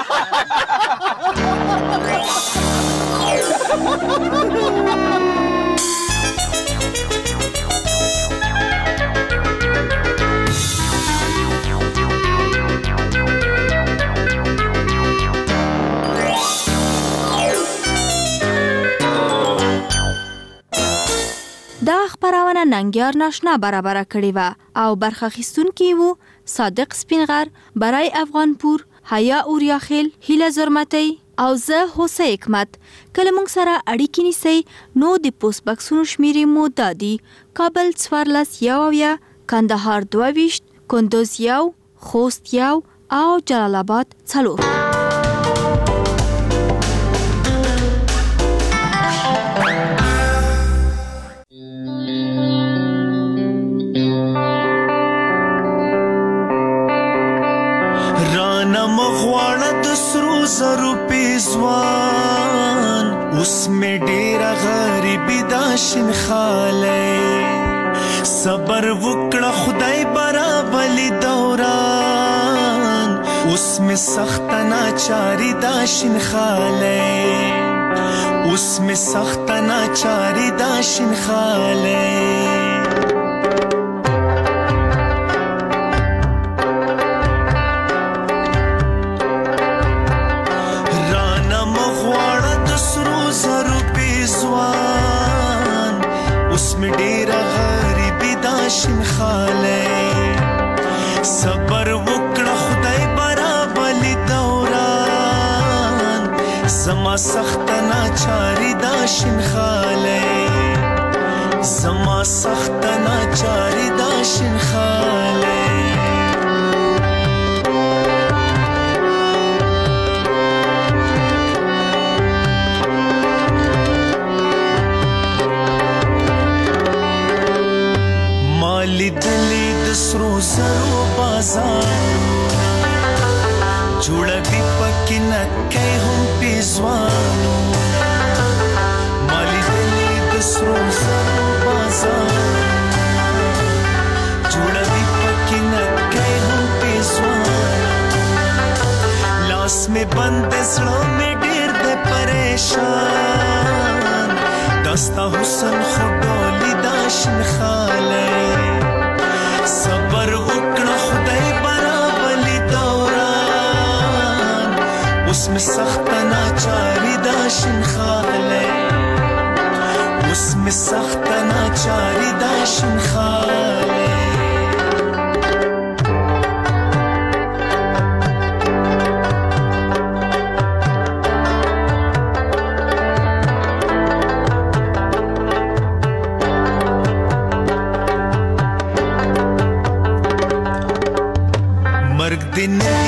دا خبرونه ننګیار ناشنا برابر کړې و او برخه اخیستونکي وو صادق سپینغر، برای افغانپور، حیا اوریاخیل، هیله زرمتی او زه هوسه حکمت. کله موږ سره اړیکې نیسئ نو د پوسټ بکسونو شمیرې مو دا دي: کابل څوارلس یو اویا، کندهار دوه ویشت، کندوز یو، خوست یو او جلال آباد څلور. شنخاله صبر وکړه خدای برابلی دوران اوس می سخت ناچاری دا شنخاله اوس می سخت ناچاری دا شنخاله شنخاله صبر وکړه خدای برابلی دوران زما سخت ناچاری دا شنخاله زما سخت ناچاری دا شنخاله لیدلی د سرو زرو بازارونه جوړوي پکې نکۍ هم پیزوانونه ما لیدلی د سرو زرو بازارونه جوړوي پکې نکۍ هم پیزوانونه لاس مې بند زړه مې ډېر دی پریشان دستا حسن خو ډولي دا شنخاله صبر وکړه خدای برابلی دوران اوس می سخت ناچاری دا شنخاله اوس می سخت ناچاری دا شنخاله दिन